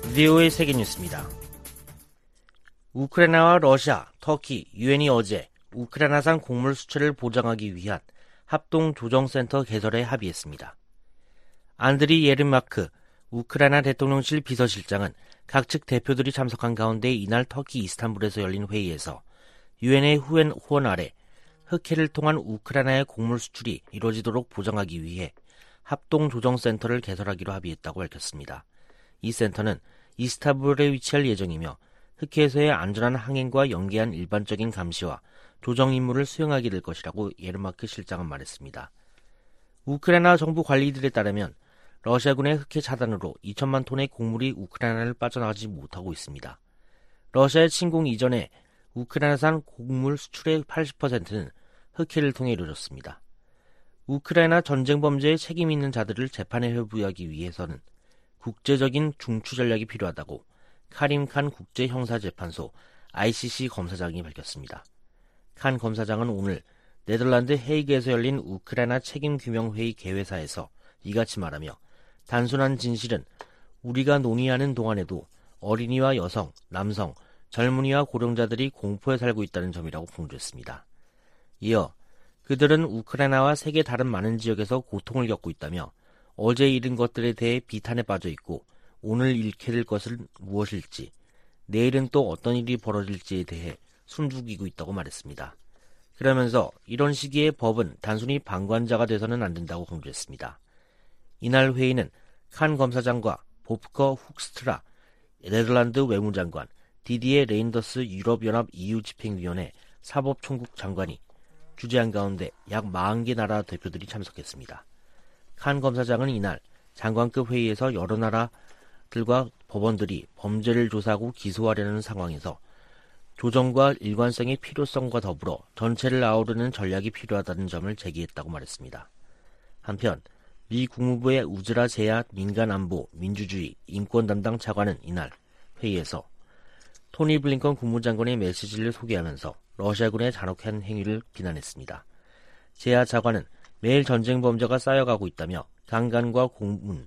VOA 세계뉴스입니다. 우크라이나와 러시아, 터키, 유엔이 어제 우크라이나산 곡물 수출을 보장하기 위한 합동조정센터 개설에 합의했습니다. 안드리 예르마크 우크라이나 대통령실 비서실장은 각 측 대표들이 참석한 가운데 이날 터키 이스탄불에서 열린 회의에서 유엔의 후원 아래 흑해를 통한 우크라이나의 곡물 수출이 이루어지도록 보장하기 위해 합동조정센터를 개설하기로 합의했다고 밝혔습니다. 이 센터는 이스탄불에 위치할 예정이며 흑해에서의 안전한 항행과 연계한 일반적인 감시와 조정 임무를 수행하게 될 것이라고 예르마크 실장은 말했습니다. 우크라이나 정부 관리들에 따르면 러시아군의 흑해 차단으로 2천만 톤의 곡물이 우크라이나를 빠져나가지 못하고 있습니다. 러시아의 침공 이전에 우크라이나산 곡물 수출의 80%는 흑해를 통해 이루어졌습니다. 우크라이나 전쟁 범죄에 책임 있는 자들을 재판에 회부하기 위해서는 국제적인 중추 전략이 필요하다고 카림 칸 국제형사재판소 ICC 검사장이 밝혔습니다. 칸 검사장은 오늘 네덜란드 헤이그에서 열린 우크라이나 책임규명회의 개회사에서 이같이 말하며 단순한 진실은 우리가 논의하는 동안에도 어린이와 여성, 남성, 젊은이와 고령자들이 공포에 살고 있다는 점이라고 강조했습니다. 이어 그들은 우크라이나와 세계 다른 많은 지역에서 고통을 겪고 있다며 어제 잃은 것들에 대해 비탄에 빠져 있고 오늘 잃게 될 것은 무엇일지, 내일은 또 어떤 일이 벌어질지에 대해 숨죽이고 있다고 말했습니다. 그러면서 이런 시기에 법은 단순히 방관자가 돼서는 안 된다고 강조했습니다. 이날 회의는 칸 검사장과 보프커 훅스트라 네덜란드 외무장관, 디디에 레인더스 유럽연합 EU 집행위원회 사법총국 장관이 주재한 가운데 약 40개 나라 대표들이 참석했습니다. 칸 검사장은 이날 장관급 회의에서 여러 나라들과 법원들이 범죄를 조사하고 기소하려는 상황에서 조정과 일관성의 필요성과 더불어 전체를 아우르는 전략이 필요하다는 점을 제기했다고 말했습니다. 한편 미 국무부의 우즈라 제야 민간안보, 민주주의, 인권 담당 차관은 이날 회의에서 토니 블링컨 국무장관의 메시지를 소개하면서 러시아군의 잔혹한 행위를 비난했습니다. 제야 차관은 매일 전쟁 범죄가 쌓여가고 있다며 강간과 고문,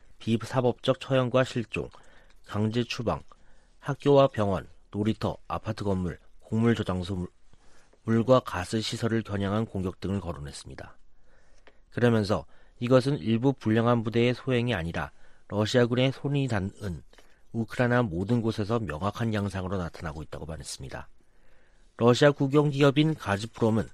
비사법적 처형과 실종, 강제 추방, 학교와 병원, 놀이터, 아파트 건물, 곡물 저장소, 물과 가스 시설을 겨냥한 공격 등을 거론했습니다. 그러면서 이것은 일부 불량한 부대의 소행이 아니라 러시아군의 손이 닿은 우크라이나 모든 곳에서 명확한 양상으로 나타나고 있다고 말했습니다. 러시아 국영기업인 가즈프롬은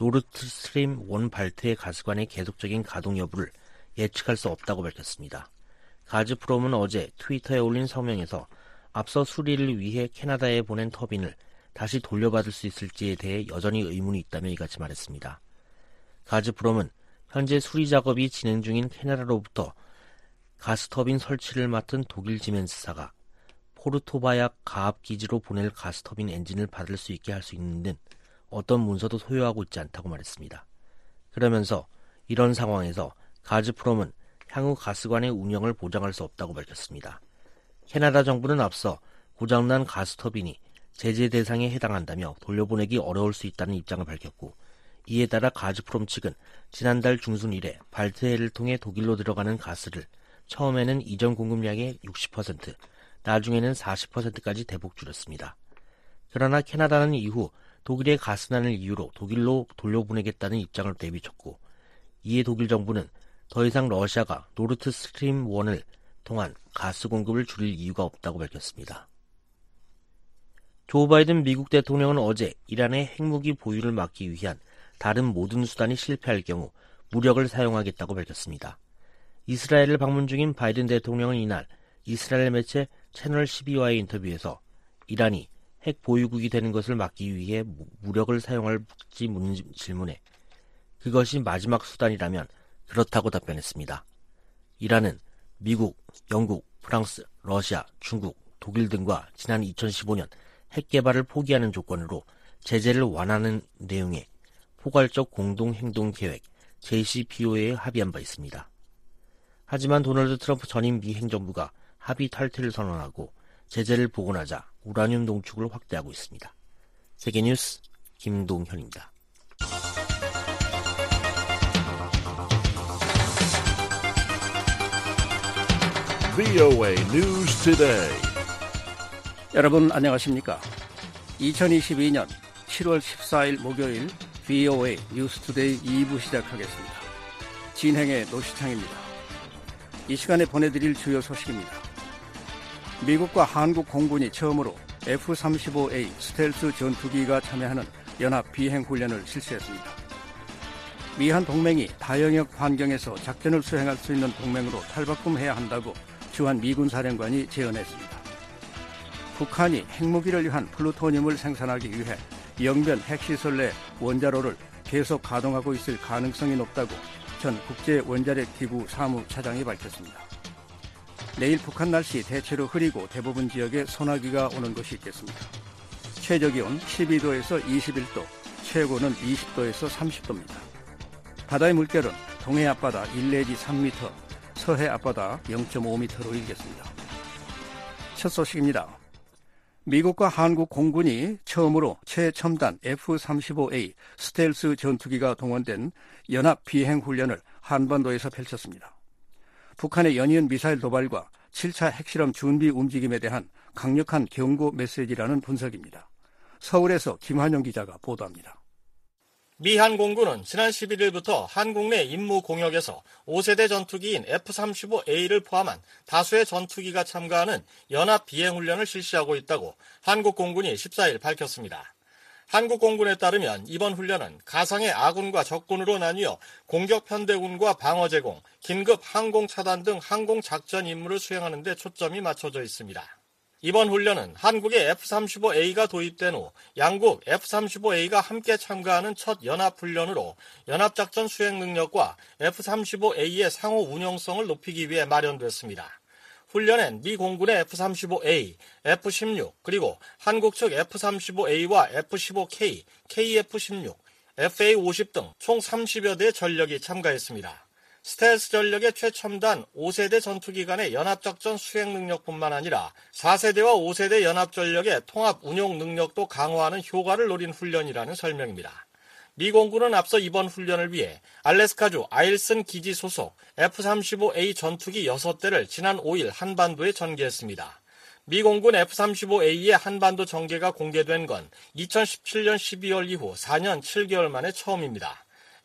노르드스트림 1 발트해 가스관의 계속적인 가동 여부를 예측할 수 없다고 밝혔습니다. 가즈프롬은 어제 트위터에 올린 성명에서 앞서 수리를 위해 캐나다에 보낸 터빈을 다시 돌려받을 수 있을지에 대해 여전히 의문이 있다며 이같이 말했습니다. 가즈프롬은 현재 수리 작업이 진행 중인 캐나다로부터 가스터빈 설치를 맡은 독일 지멘스사가 포르토바약 가압기지로 보낼 가스터빈 엔진을 받을 수 있게 할 수 있는 어떤 문서도 소유하고 있지 않다고 말했습니다. 그러면서 이런 상황에서 가즈프롬은 향후 가스관의 운영을 보장할 수 없다고 밝혔습니다. 캐나다 정부는 앞서 고장난 가스터빈이 제재 대상에 해당한다며 돌려보내기 어려울 수 있다는 입장을 밝혔고, 이에 따라 가즈프롬 측은 지난달 중순 이래 발트해를 통해 독일로 들어가는 가스를 처음에는 이전 공급량의 60%, 나중에는 40%까지 대폭 줄였습니다. 그러나 캐나다는 이후 독일의 가스난을 이유로 독일로 돌려보내겠다는 입장을 내비쳤고, 이에 독일 정부는 더 이상 러시아가 노르드 스트림 1을 통한 가스 공급을 줄일 이유가 없다고 밝혔습니다. 조 바이든 미국 대통령은 어제 이란의 핵무기 보유를 막기 위한 다른 모든 수단이 실패할 경우 무력을 사용하겠다고 밝혔습니다. 이스라엘을 방문 중인 바이든 대통령은 이날 이스라엘 매체 채널 12와의 인터뷰에서 이란이 핵 보유국이 되는 것을 막기 위해 무력을 사용할지 묻는 질문에 그것이 마지막 수단이라면 그렇다고 답변했습니다. 이란은 미국, 영국, 프랑스, 러시아, 중국, 독일 등과 지난 2015년 핵 개발을 포기하는 조건으로 제재를 완화하는 내용의 포괄적 공동행동계획 JCPOA에 합의한 바 있습니다. 하지만 도널드 트럼프 전임 미 행정부가 합의 탈퇴를 선언하고 제재를 복원하자 우라늄 농축을 확대하고 있습니다. 세계뉴스 김동현입니다. VOA News Today. 여러분 안녕하십니까? 2022년 7월 14일 목요일 VOA 뉴스투데이 2부 시작하겠습니다. 진행의 노시창입니다. 이 시간에 보내드릴 주요 소식입니다. 미국과 한국 공군이 처음으로 F-35A 스텔스 전투기가 참여하는 연합 비행훈련을 실시했습니다. 미한 동맹이 다영역 환경에서 작전을 수행할 수 있는 동맹으로 탈바꿈해야 한다고 주한 미군 사령관이 제언했습니다. 북한이 핵무기를 위한 플루토늄을 생산하기 위해 영변 핵시설 내 원자로를 계속 가동하고 있을 가능성이 높다고 전 국제원자력기구 사무차장이 밝혔습니다. 내일 북한 날씨 대체로 흐리고 대부분 지역에 소나기가 오는 것이 있겠습니다. 최저기온 12도에서 21도, 최고는 20도에서 30도입니다. 바다의 물결은 동해 앞바다 1 내지 3m, 서해 앞바다 0.5m로 일겠습니다. 첫 소식입니다. 미국과 한국 공군이 처음으로 최첨단 F-35A 스텔스 전투기가 동원된 연합 비행훈련을 한반도에서 펼쳤습니다. 북한의 연이은 미사일 도발과 7차 핵실험 준비 움직임에 대한 강력한 경고 메시지라는 분석입니다. 서울에서 김환영 기자가 보도합니다. 미한 공군은 지난 11일부터 한국 내 임무 공역에서 5세대 전투기인 F-35A를 포함한 다수의 전투기가 참가하는 연합 비행훈련을 실시하고 있다고 한국 공군이 14일 밝혔습니다. 한국 공군에 따르면 이번 훈련은 가상의 아군과 적군으로 나뉘어 공격 편대군과 방어 제공, 긴급 항공 차단 등 항공 작전 임무를 수행하는 데 초점이 맞춰져 있습니다. 이번 훈련은 한국의 F-35A가 도입된 후 양국 F-35A가 함께 참가하는 첫 연합훈련으로 연합작전 수행 능력과 F-35A의 상호 운용성을 높이기 위해 마련됐습니다. 훈련엔 미 공군의 F-35A, F-16, 그리고 한국 측 F-35A와 F-15K, KF-16, FA-50 등 총 30여 대의 전력이 참가했습니다. 스텔스 전력의 최첨단 5세대 전투기 간의 연합작전 수행 능력뿐만 아니라 4세대와 5세대 연합전력의 통합 운용 능력도 강화하는 효과를 노린 훈련이라는 설명입니다. 미 공군은 앞서 이번 훈련을 위해 알래스카주 아일슨 기지 소속 F-35A 전투기 6대를 지난 5일 한반도에 전개했습니다. 미 공군 F-35A의 한반도 전개가 공개된 건 2017년 12월 이후 4년 7개월 만에 처음입니다.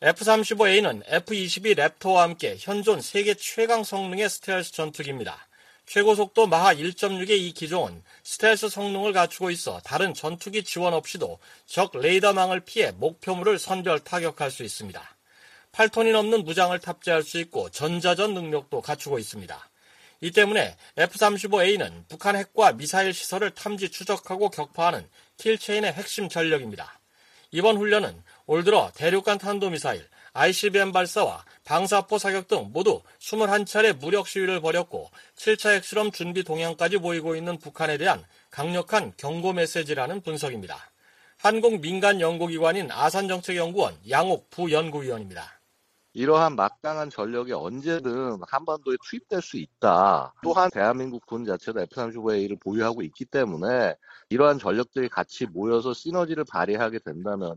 F-35A는 F-22 랩터와 함께 현존 세계 최강 성능의 스텔스 전투기입니다. 최고 속도 마하 1.6의 이 기종은 스텔스 성능을 갖추고 있어 다른 전투기 지원 없이도 적 레이더망을 피해 목표물을 선별 타격할 수 있습니다. 8톤이 넘는 무장을 탑재할 수 있고 전자전 능력도 갖추고 있습니다. 이 때문에 F-35A는 북한 핵과 미사일 시설을 탐지 추적하고 격파하는 킬체인의 핵심 전력입니다. 이번 훈련은 올 들어 대륙간 탄도미사일, ICBM 발사와 방사포 사격 등 모두 21차례 무력 시위를 벌였고 7차 핵실험 준비 동향까지 보이고 있는 북한에 대한 강력한 경고 메시지라는 분석입니다. 한국 민간 연구기관인 아산정책연구원 양옥 부연구위원입니다. 이러한 막강한 전력이 언제든 한반도에 투입될 수 있다. 또한 대한민국 군 자체도 F-35A를 보유하고 있기 때문에 이러한 전력들이 같이 모여서 시너지를 발휘하게 된다면은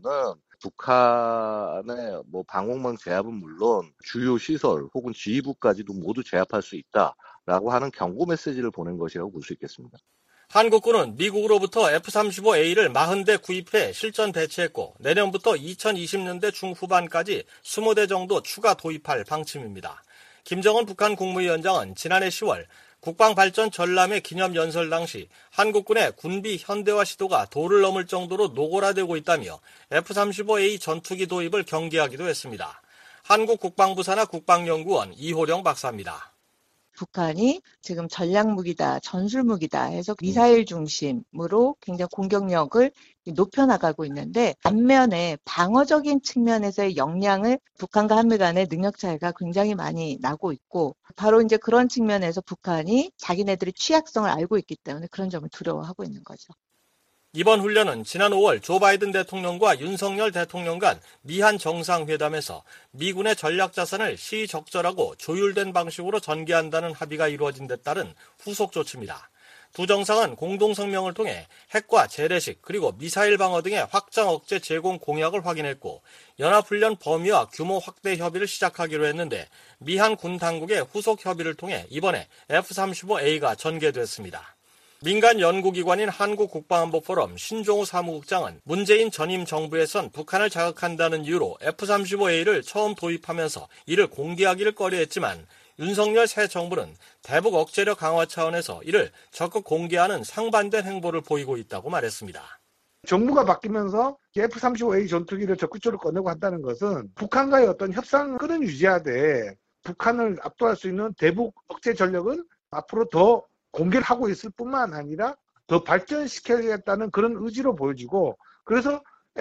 북한의 방공망 제압은 물론 주요 시설 혹은 지휘부까지도 모두 제압할 수 있다라고 하는 경고 메시지를 보낸 것이라고 볼 수 있겠습니다. 한국군은 미국으로부터 F-35A를 40대 구입해 실전 배치했고 내년부터 2020년대 중후반까지 20대 정도 추가 도입할 방침입니다. 김정은 북한 국무위원장은 지난해 10월 국방발전 전람회 기념연설 당시 한국군의 군비 현대화 시도가 도를 넘을 정도로 노골화되고 있다며 F-35A 전투기 도입을 경계하기도 했습니다. 한국 국방부 산하 국방연구원 이호령 박사입니다. 북한이 지금 전략무기다, 전술무기다 해서 미사일 중심으로 굉장히 공격력을 높여나가고 있는데 반면에 방어적인 측면에서의 역량을 북한과 한미 간의 능력 차이가 굉장히 많이 나고 있고 바로 이제 그런 측면에서 북한이 자기네들의 취약성을 알고 있기 때문에 그런 점을 두려워하고 있는 거죠. 이번 훈련은 지난 5월 조 바이든 대통령과 윤석열 대통령 간 미한 정상회담에서 미군의 전략자산을 시적절하고 조율된 방식으로 전개한다는 합의가 이루어진 데 따른 후속 조치입니다. 두 정상은 공동성명을 통해 핵과 재래식 그리고 미사일 방어 등의 확장 억제 제공 공약을 확인했고 연합훈련 범위와 규모 확대 협의를 시작하기로 했는데 미한 군 당국의 후속 협의를 통해 이번에 F-35A가 전개됐습니다. 민간 연구기관인 한국국방안보포럼 신종우 사무국장은 문재인 전임 정부에선 북한을 자극한다는 이유로 F-35A를 처음 도입하면서 이를 공개하기를 꺼려했지만 윤석열 새 정부는 대북 억제력 강화 차원에서 이를 적극 공개하는 상반된 행보를 보이고 있다고 말했습니다. 정부가 바뀌면서 F-35A 전투기를 적극적으로 꺼내고 한다는 것은 북한과의 어떤 협상을 유지하되 북한을 압도할 수 있는 대북 억제 전력은 앞으로 더 공개를 하고 있을 뿐만 아니라 더 발전시켜야겠다는 그런 의지로 보여지고, 그래서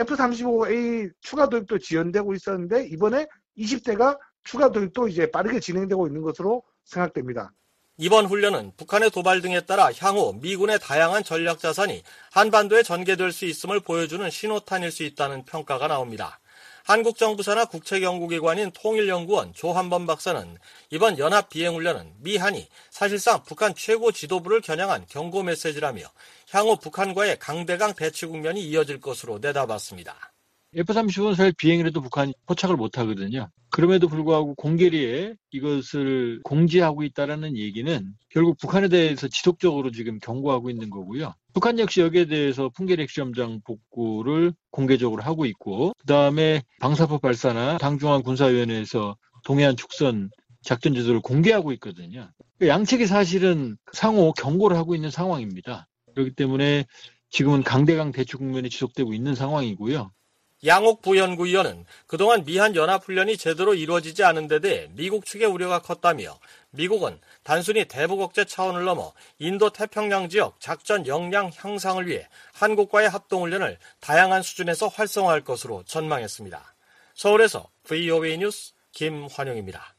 F-35A 추가 도입도 지연되고 있었는데 이번에 20대가 추가 도입도 이제 빠르게 진행되고 있는 것으로 생각됩니다. 이번 훈련은 북한의 도발 등에 따라 향후 미군의 다양한 전략 자산이 한반도에 전개될 수 있음을 보여주는 신호탄일 수 있다는 평가가 나옵니다. 한국 정부 산하 국책연구기관인 통일연구원 조한범 박사는 이번 연합 비행훈련은 미한이 사실상 북한 최고 지도부를 겨냥한 경고 메시지라며 향후 북한과의 강대강 대치 국면이 이어질 것으로 내다봤습니다. F-35는 사실 비행을 해도 북한이 포착을 못하거든요. 그럼에도 불구하고 공개리에 이것을 공지하고 있다는 얘기는 결국 북한에 대해서 지속적으로 지금 경고하고 있는 거고요. 북한 역시 여기에 대해서 풍계리 핵시험장 복구를 공개적으로 하고 있고, 그다음에 방사포 발사나 당중앙군사위원회에서 동해안 축선 작전 지도를 공개하고 있거든요. 양측이 사실은 상호 경고를 하고 있는 상황입니다. 그렇기 때문에 지금은 강대강 대치 국면이 지속되고 있는 상황이고요. 양옥 부연구위원은 그동안 미한 연합훈련이 제대로 이루어지지 않은 데 대해 미국 측의 우려가 컸다며 미국은 단순히 대북 억제 차원을 넘어 인도태평양 지역 작전 역량 향상을 위해 한국과의 합동훈련을 다양한 수준에서 활성화할 것으로 전망했습니다. 서울에서 VOA 뉴스 김환영입니다.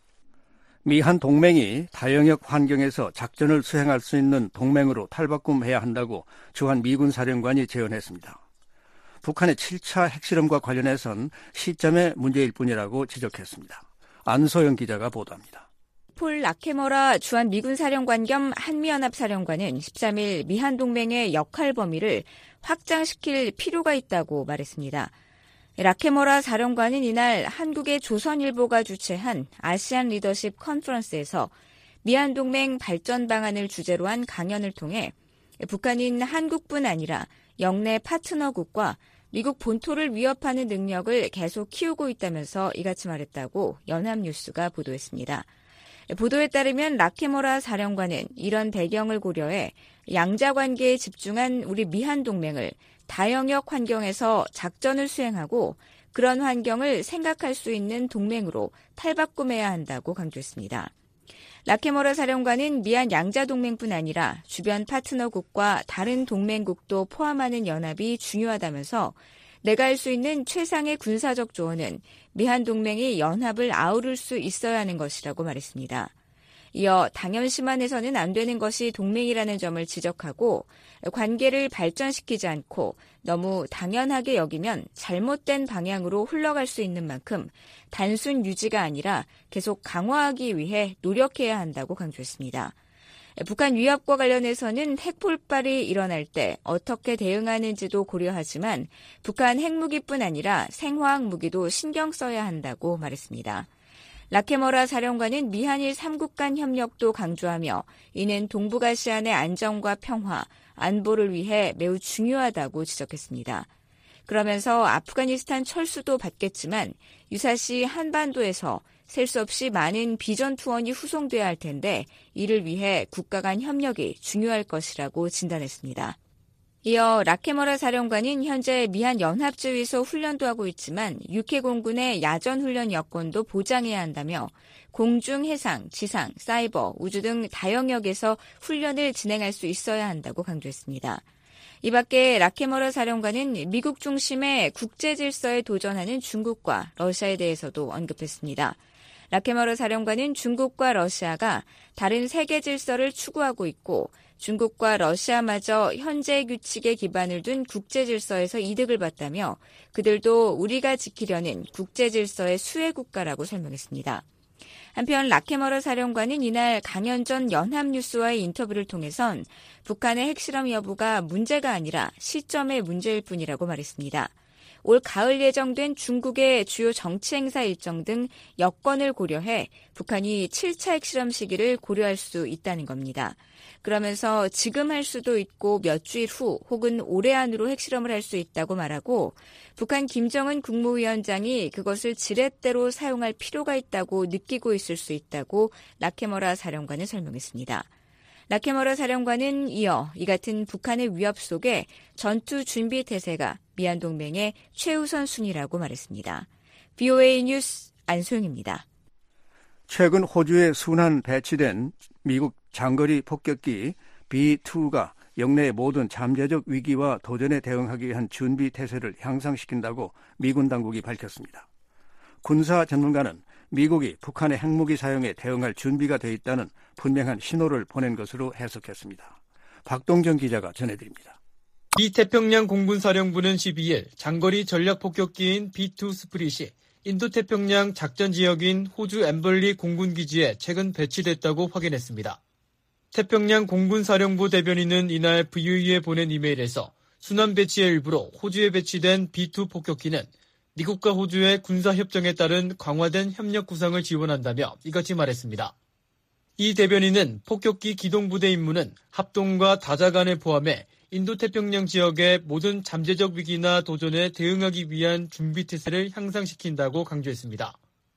미한 동맹이 다영역 환경에서 작전을 수행할 수 있는 동맹으로 탈바꿈해야 한다고 주한 미군 사령관이 제언했습니다. 북한의 7차 핵실험과 관련해선 시점의 문제일 뿐이라고 지적했습니다. 안소영 기자가 보도합니다. 폴 라케머라 주한 미군 사령관 겸 한미연합 사령관은 13일 미한 동맹의 역할 범위를 확장시킬 필요가 있다고 말했습니다. 라케머라 사령관은 이날 한국의 조선일보가 주최한 아시안 리더십 컨퍼런스에서 미한 동맹 발전 방안을 주제로 한 강연을 통해 북한인 한국뿐 아니라 영내 파트너국과 미국 본토를 위협하는 능력을 계속 키우고 있다면서 이같이 말했다고 연합뉴스가 보도했습니다. 보도에 따르면 라케모라 사령관은 이런 배경을 고려해 양자관계에 집중한 우리 미한 동맹을 다영역 환경에서 작전을 수행하고 그런 환경을 생각할 수 있는 동맹으로 탈바꿈해야 한다고 강조했습니다. 라케모라 사령관은 미한 양자동맹뿐 아니라 주변 파트너국과 다른 동맹국도 포함하는 연합이 중요하다면서 내가 할 수 있는 최상의 군사적 조언은 미한 동맹이 연합을 아우를 수 있어야 하는 것이라고 말했습니다. 이어 당연시만 해서는 안 되는 것이 동맹이라는 점을 지적하고 관계를 발전시키지 않고 너무 당연하게 여기면 잘못된 방향으로 흘러갈 수 있는 만큼 단순 유지가 아니라 계속 강화하기 위해 노력해야 한다고 강조했습니다. 북한 위협과 관련해서는 핵폭발이 일어날 때 어떻게 대응하는지도 고려하지만 북한 핵무기뿐 아니라 생화학 무기도 신경 써야 한다고 말했습니다. 라케머라 사령관은 미한일 3국 간 협력도 강조하며 이는 동북아시아의 안정과 평화, 안보를 위해 매우 중요하다고 지적했습니다. 그러면서 아프가니스탄 철수도 받겠지만 유사시 한반도에서 셀 수 없이 많은 비전투원이 후송돼야 할 텐데 이를 위해 국가 간 협력이 중요할 것이라고 진단했습니다. 이어 라케머라 사령관은 현재 미한 연합지휘소 훈련도 하고 있지만 육해공군의 야전훈련 여건도 보장해야 한다며 공중, 해상, 지상, 사이버, 우주 등 다영역에서 훈련을 진행할 수 있어야 한다고 강조했습니다. 이 밖에 라케머라 사령관은 미국 중심의 국제 질서에 도전하는 중국과 러시아에 대해서도 언급했습니다. 라케머라 사령관은 중국과 러시아가 다른 세계 질서를 추구하고 있고 중국과 러시아마저 현재 규칙에 기반을 둔 국제 질서에서 이득을 봤다며 그들도 우리가 지키려는 국제 질서의 수혜 국가라고 설명했습니다. 한편 라케머라 사령관은 이날 강연 전 연합뉴스와의 인터뷰를 통해선 북한의 핵실험 여부가 문제가 아니라 시점의 문제일 뿐이라고 말했습니다. 올 가을 예정된 중국의 주요 정치 행사 일정 등 여건을 고려해 북한이 7차 핵실험 시기를 고려할 수 있다는 겁니다. 그러면서 지금 할 수도 있고 몇 주일 후 혹은 올해 안으로 핵실험을 할 수 있다고 말하고 북한 김정은 국무위원장이 그것을 지렛대로 사용할 필요가 있다고 느끼고 있을 수 있다고 나케무라 사령관은 설명했습니다. 나케무라 사령관은 이어 이 같은 북한의 위협 속에 전투 준비 태세가 미한동맹의 최우선 순위라고 말했습니다. VOA 뉴스 안소영입니다. 최근 호주에 순환 배치된 미국 장거리 폭격기 B-2가 영내의 모든 잠재적 위기와 도전에 대응하기 위한 준비 태세를 향상시킨다고 미군 당국이 밝혔습니다. 군사 전문가는 미국이 북한의 핵무기 사용에 대응할 준비가 돼 있다는 분명한 신호를 보낸 것으로 해석했습니다. 박동정 기자가 전해드립니다. 미 태평양 공군사령부는 12일 장거리 전략폭격기인 B-2 스프릿이 인도태평양 작전지역인 호주 엠벌리 공군기지에 최근 배치됐다고 확인했습니다. 태평양 공군사령부 대변인은 이날 VOA에 보낸 이메일에서 순환 배치의 일부로 호주에 배치된 B-2 폭격기는 미국과 호주의 군사협정에 따른 강화된 협력 구상을 지원한다며 이같이 말했습니다. 이 대변인은 폭격기 기동부대 임무는 합동과 다자간을 포함해 인도태평양 지역의 모든 잠재적 위기나 도전에 대응하기 위한 준비태세를 향상시킨다고 강조했습니다.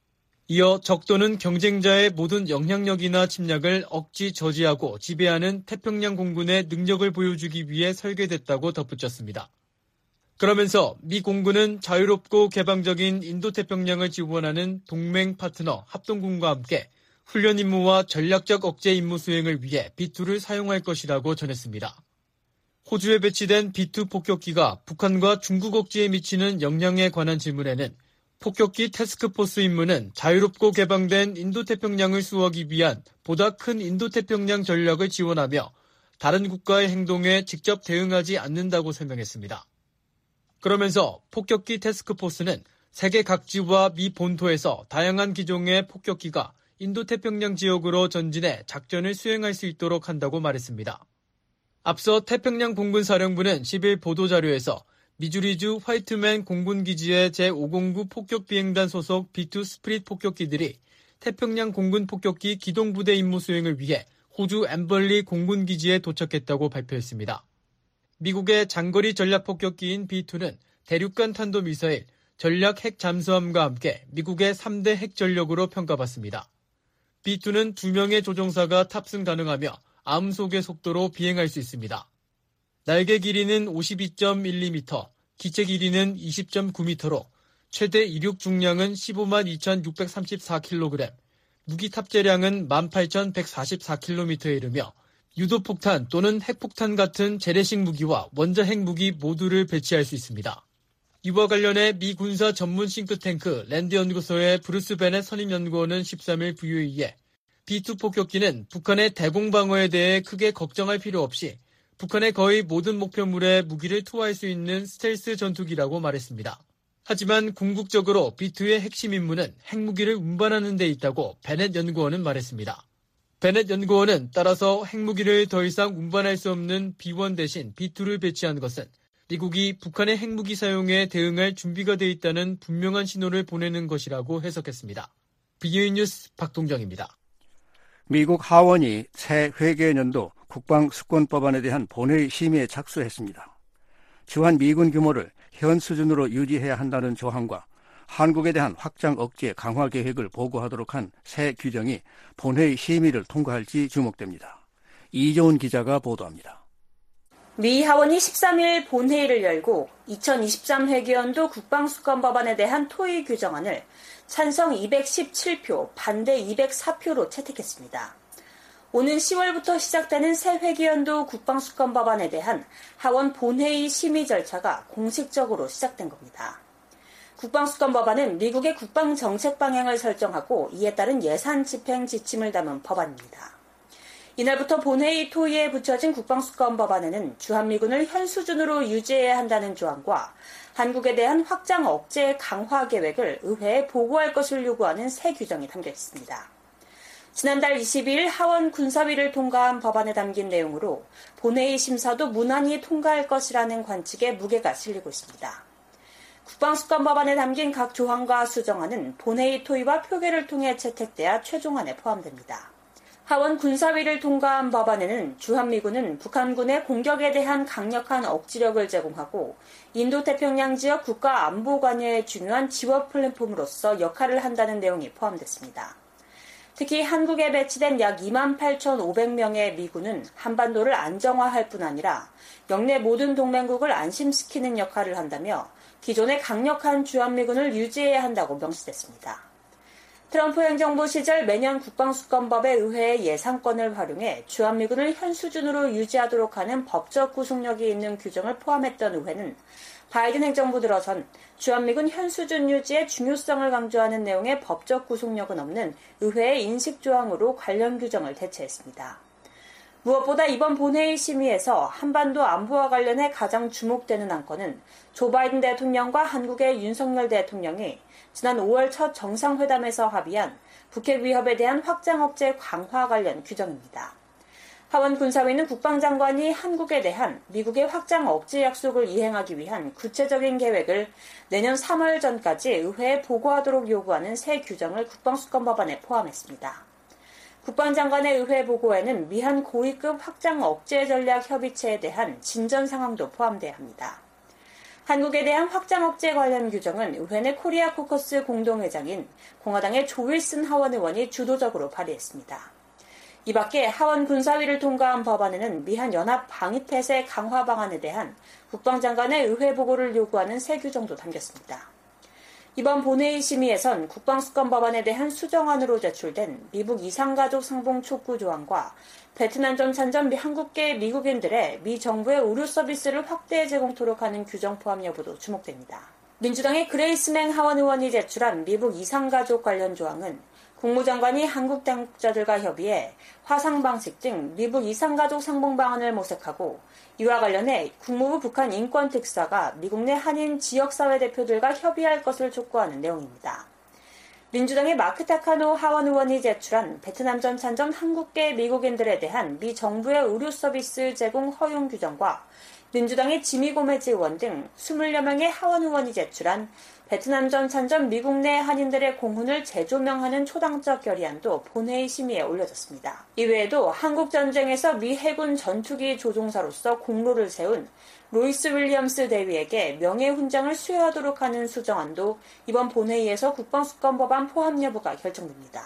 이어 적도는 경쟁자의 모든 영향력이나 침략을 억지 저지하고 지배하는 태평양 공군의 능력을 보여주기 위해 설계됐다고 덧붙였습니다. 그러면서 미 공군은 자유롭고 개방적인 인도태평양을 지원하는 동맹 파트너 합동군과 함께 훈련 임무와 전략적 억제 임무 수행을 위해 B-2를 사용할 것이라고 전했습니다. 호주에 배치된 B-2 폭격기가 북한과 중국 억지에 미치는 영향에 관한 질문에는 폭격기 태스크포스 임무는 자유롭고 개방된 인도태평양을 수호하기 위한 보다 큰 인도태평양 전략을 지원하며 다른 국가의 행동에 직접 대응하지 않는다고 설명했습니다. 그러면서 폭격기 태스크포스는 세계 각지와 미 본토에서 다양한 기종의 폭격기가 인도태평양 지역으로 전진해 작전을 수행할 수 있도록 한다고 말했습니다. 앞서 태평양 공군사령부는 10일 보도자료에서 미주리주 화이트맨 공군기지의 제509 폭격비행단 소속 B-2 스프릿 폭격기들이 태평양 공군 폭격기 기동부대 임무 수행을 위해 호주 엠벌리 공군기지에 도착했다고 발표했습니다. 미국의 장거리 전략폭격기인 B-2는 대륙간 탄도미사일, 전략 핵 잠수함과 함께 미국의 3대 핵전력으로 평가받습니다. B-2는 2명의 조종사가 탑승 가능하며 암속의 속도로 비행할 수 있습니다. 날개 길이는 52.12m, 기체 길이는 20.9m로 최대 이륙 중량은 15만 2,634kg, 무기 탑재량은 18,144km에 이르며 유도폭탄 또는 핵폭탄 같은 재래식 무기와 원자핵 무기 모두를 배치할 수 있습니다. 이와 관련해 미 군사 전문 싱크탱크 랜드 연구소의 브루스 베넷 선임연구원은 13일 VOA에 B-2 폭격기는 북한의 대공방어에 대해 크게 걱정할 필요 없이 북한의 거의 모든 목표물에 무기를 투하할 수 있는 스텔스 전투기라고 말했습니다. 하지만 궁극적으로 B-2의 핵심 임무는 핵무기를 운반하는 데 있다고 베넷 연구원은 말했습니다. 베넷 연구원은 따라서 핵무기를 더 이상 운반할 수 없는 B-1 대신 B-2를 배치한 것은 미국이 북한의 핵무기 사용에 대응할 준비가 돼 있다는 분명한 신호를 보내는 것이라고 해석했습니다. VOA 뉴스 박동정입니다. 미국 하원이 새 회계연도 국방수권법안에 대한 본회의 심의에 착수했습니다. 주한 미군 규모를 현 수준으로 유지해야 한다는 조항과 한국에 대한 확장 억제 강화 계획을 보고하도록 한 새 규정이 본회의 심의를 통과할지 주목됩니다. 이조은 기자가 보도합니다. 미 하원이 13일 본회의를 열고 2023 회계연도 국방수권법안에 대한 토의 규정안을 찬성 217표, 반대 204표로 채택했습니다. 오는 10월부터 시작되는 새 회계연도 국방수권법안에 대한 하원 본회의 심의 절차가 공식적으로 시작된 겁니다. 국방수권법안은 미국의 국방정책 방향을 설정하고 이에 따른 예산 집행 지침을 담은 법안입니다. 이날부터 본회의 토의에 붙여진 국방수권법안에는 주한미군을 현 수준으로 유지해야 한다는 조항과 한국에 대한 확장 억제 강화 계획을 의회에 보고할 것을 요구하는 새 규정이 담겨 있습니다. 지난달 22일 하원 군사위를 통과한 법안에 담긴 내용으로 본회의 심사도 무난히 통과할 것이라는 관측에 무게가 실리고 있습니다. 국방수권법안에 담긴 각 조항과 수정안은 본회의 토의와 표결을 통해 채택돼야 최종안에 포함됩니다. 하원 군사위를 통과한 법안에는 주한미군은 북한군의 공격에 대한 강력한 억지력을 제공하고 인도태평양 지역 국가 안보 관여에 중요한 지원 플랫폼으로서 역할을 한다는 내용이 포함됐습니다. 특히 한국에 배치된 약 28,500명의 미군은 한반도를 안정화할 뿐 아니라 영내 모든 동맹국을 안심시키는 역할을 한다며 기존의 강력한 주한미군을 유지해야 한다고 명시됐습니다. 트럼프 행정부 시절 매년 국방수권법에 의회의 예산권을 활용해 주한미군을 현 수준으로 유지하도록 하는 법적 구속력이 있는 규정을 포함했던 의회는 바이든 행정부 들어선 주한미군 현 수준 유지의 중요성을 강조하는 내용의 법적 구속력은 없는 의회의 인식조항으로 관련 규정을 대체했습니다. 무엇보다 이번 본회의 심의에서 한반도 안보와 관련해 가장 주목되는 안건은 조 바이든 대통령과 한국의 윤석열 대통령이 지난 5월 첫 정상회담에서 합의한 북핵 위협에 대한 확장 억제 강화 관련 규정입니다. 하원 군사위는 국방장관이 한국에 대한 미국의 확장 억제 약속을 이행하기 위한 구체적인 계획을 내년 3월 전까지 의회에 보고하도록 요구하는 새 규정을 국방수권법안에 포함했습니다. 국방장관의 의회 보고에는 미한 고위급 확장 억제 전략 협의체에 대한 진전 상황도 포함돼야 합니다. 한국에 대한 확장 억제 관련 규정은 의회 내 코리아 코커스 공동회장인 공화당의 조 윌슨 하원 의원이 주도적으로 발의했습니다. 이 밖에 하원 군사위를 통과한 법안에는 미한 연합 방위태세 강화 방안에 대한 국방장관의 의회 보고를 요구하는 새 규정도 담겼습니다. 이번 본회의 심의에선 국방수권법안에 대한 수정안으로 제출된 미국 이산가족 상봉 촉구 조항과 베트남전 참전 한국계 미국인들의 미 정부의 의료 서비스를 확대 제공토록 하는 규정 포함 여부도 주목됩니다. 민주당의 그레이스맹 하원 의원이 제출한 미국 이산가족 관련 조항은 국무장관이 한국 당국자들과 협의해 화상 방식 등 미국 이산가족 상봉 방안을 모색하고 이와 관련해 국무부 북한 인권특사가 미국 내 한인 지역사회 대표들과 협의할 것을 촉구하는 내용입니다. 민주당의 마크 타카노 하원 의원이 제출한 베트남전 참전 한국계 미국인들에 대한 미 정부의 의료 서비스 제공 허용 규정과 민주당의 지미 고메즈 의원 등 20여 명의 하원 의원이 제출한 베트남전 참전 미국 내 한인들의 공훈을 재조명하는 초당적 결의안도 본회의 심의에 올려졌습니다. 이외에도 한국전쟁에서 미 해군 전투기 조종사로서 공로를 세운 로이스 윌리엄스 대위에게 명예훈장을 수여하도록 하는 수정안도 이번 본회의에서 국방수권법안 포함 여부가 결정됩니다.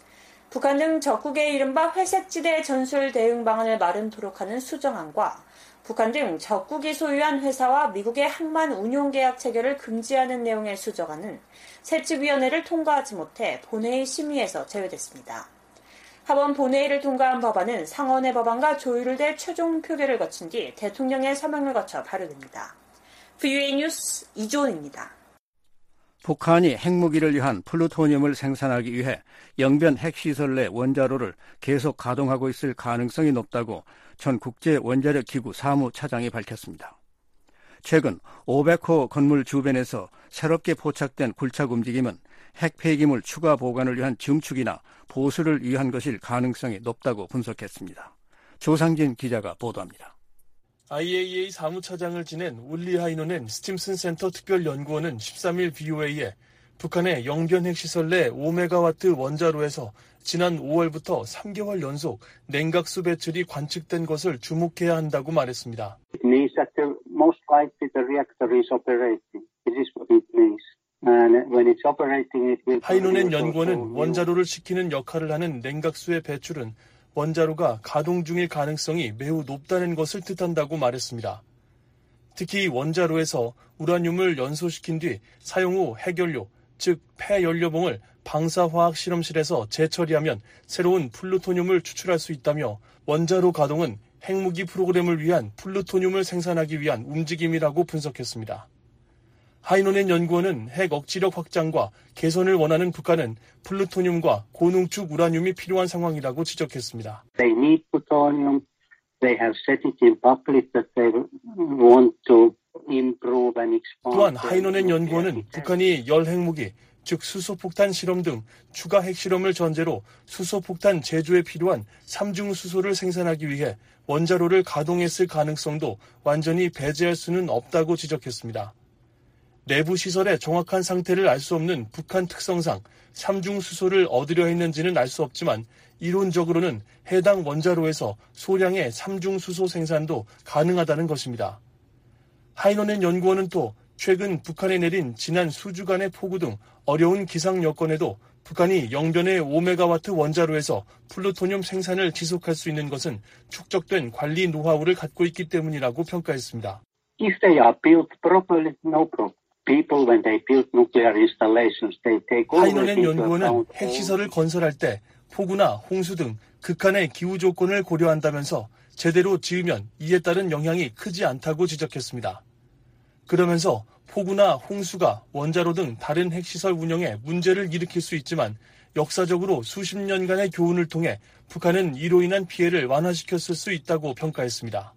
북한 등 적국의 이른바 회색지대 전술 대응 방안을 마련토록 하는 수정안과 북한 등 적국이 소유한 회사와 미국의 항만 운용계약 체결을 금지하는 내용의 수정안은 세칙위원회를 통과하지 못해 본회의 심의에서 제외됐습니다. 하원 본회의를 통과한 법안은 상원의 법안과 조율될 최종 표결을 거친 뒤 대통령의 서명을 거쳐 발효됩니다. VOA 뉴스 이주원입니다. 북한이 핵무기를 위한 플루토늄을 생산하기 위해 영변 핵시설 내 원자로를 계속 가동하고 있을 가능성이 높다고 전 국제원자력기구 사무차장이 밝혔습니다. 최근 500호 건물 주변에서 새롭게 포착된 굴착 움직임은 핵 폐기물 추가 보관을 위한 증축이나 보수를 위한 것일 가능성이 높다고 분석했습니다. 조상진 기자가 보도합니다. IAEA 사무차장을 지낸 울리 하이노넨 스팀슨 센터 특별연구원은 13일 VOA에 북한의 영변 핵시설 내 5메가와트 원자로에서 지난 5월부터 3개월 연속 냉각수 배출이 관측된 것을 주목해야 한다고 말했습니다. It means that most likely the reactor is operating. This is what it means. And when it's operating, it will. 하이노넨 연구원은 원자로를 식히는 역할을 하는 냉각수의 배출은 원자로가 가동 중일 가능성이 매우 높다는 것을 뜻한다고 말했습니다. 특히 원자로에서 우라늄을 연소시킨 뒤 사용 후 핵연료, 즉 폐연료봉을 방사화학 실험실에서 재처리하면 새로운 플루토늄을 추출할 수 있다며 원자로 가동은 핵무기 프로그램을 위한 플루토늄을 생산하기 위한 움직임이라고 분석했습니다. 하이노넨 연구원은 핵 억지력 확장과 개선을 원하는 북한은 플루토늄과 고농축 우라늄이 필요한 상황이라고 지적했습니다. They need plutonium. They have said it in public that they want to improve and expand. 또한 하이노넨 연구원은 북한이 열 핵무기, 즉 수소폭탄 실험 등 추가 핵실험을 전제로 수소폭탄 제조에 필요한 삼중 수소를 생산하기 위해 원자로를 가동했을 가능성도 완전히 배제할 수는 없다고 지적했습니다. 내부 시설의 정확한 상태를 알 수 없는 북한 특성상 삼중 수소를 얻으려 했는지는 알 수 없지만 이론적으로는 해당 원자로에서 소량의 삼중 수소 생산도 가능하다는 것입니다. 하이너넨 연구원은 또 최근 북한에 내린 지난 수주간의 폭우 등 어려운 기상 여건에도 북한이 영변의 5메가와트 원자로에서 플루토늄 생산을 지속할 수 있는 것은 축적된 관리 노하우를 갖고 있기 때문이라고 평가했습니다. If they are built properly, no problem. People, when they build nuclear installations, they take all 하이너넨 연구원은 핵시설을 건설할 때 폭우나 홍수 등 극한의 기후 조건을 고려한다면서 제대로 지으면 이에 따른 영향이 크지 않다고 지적했습니다. 그러면서 폭우나 홍수가 원자로 등 다른 핵시설 운영에 문제를 일으킬 수 있지만 역사적으로 수십 년간의 교훈을 통해 북한은 이로 인한 피해를 완화시켰을 수 있다고 평가했습니다.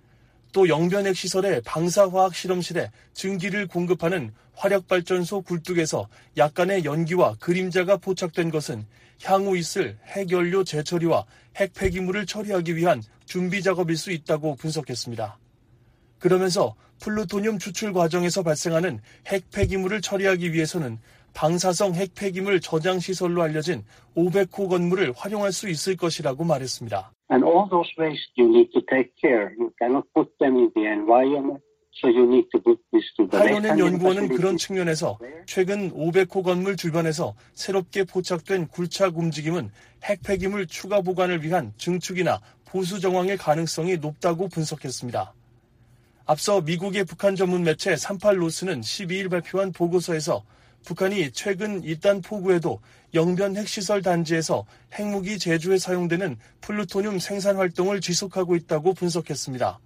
또 영변 핵시설의 방사화학 실험실에 증기를 공급하는 화력발전소 굴뚝에서 약간의 연기와 그림자가 포착된 것은 향후 있을 핵연료 재처리와 핵 폐기물을 처리하기 위한 준비 작업일 수 있다고 분석했습니다. 그러면서 플루토늄 추출 과정에서 발생하는 핵 폐기물을 처리하기 위해서는 방사성 핵 폐기물 저장 시설로 알려진 500호 건물을 활용할 수 있을 것이라고 말했습니다. And all those waste you need to take care. You cannot put them in the environment. So you need to put this to the 하이너넨 연구원은 그런 측면에서 최근 500호 건물 주변에서 새롭게 포착된 굴착 움직임은 핵 폐기물 추가 보관을 위한 증축이나 보수 정황의 가능성이 높다고 분석했습니다. 앞서 미국의 북한 전문 매체 38노스는 12일 발표한 보고서에서 북한이 최근 잇단 폭우에도 영변 핵시설 단지에서 핵무기 제조에 사용되는 플루토늄 생산 활동을 지속하고 있다고 분석했습니다.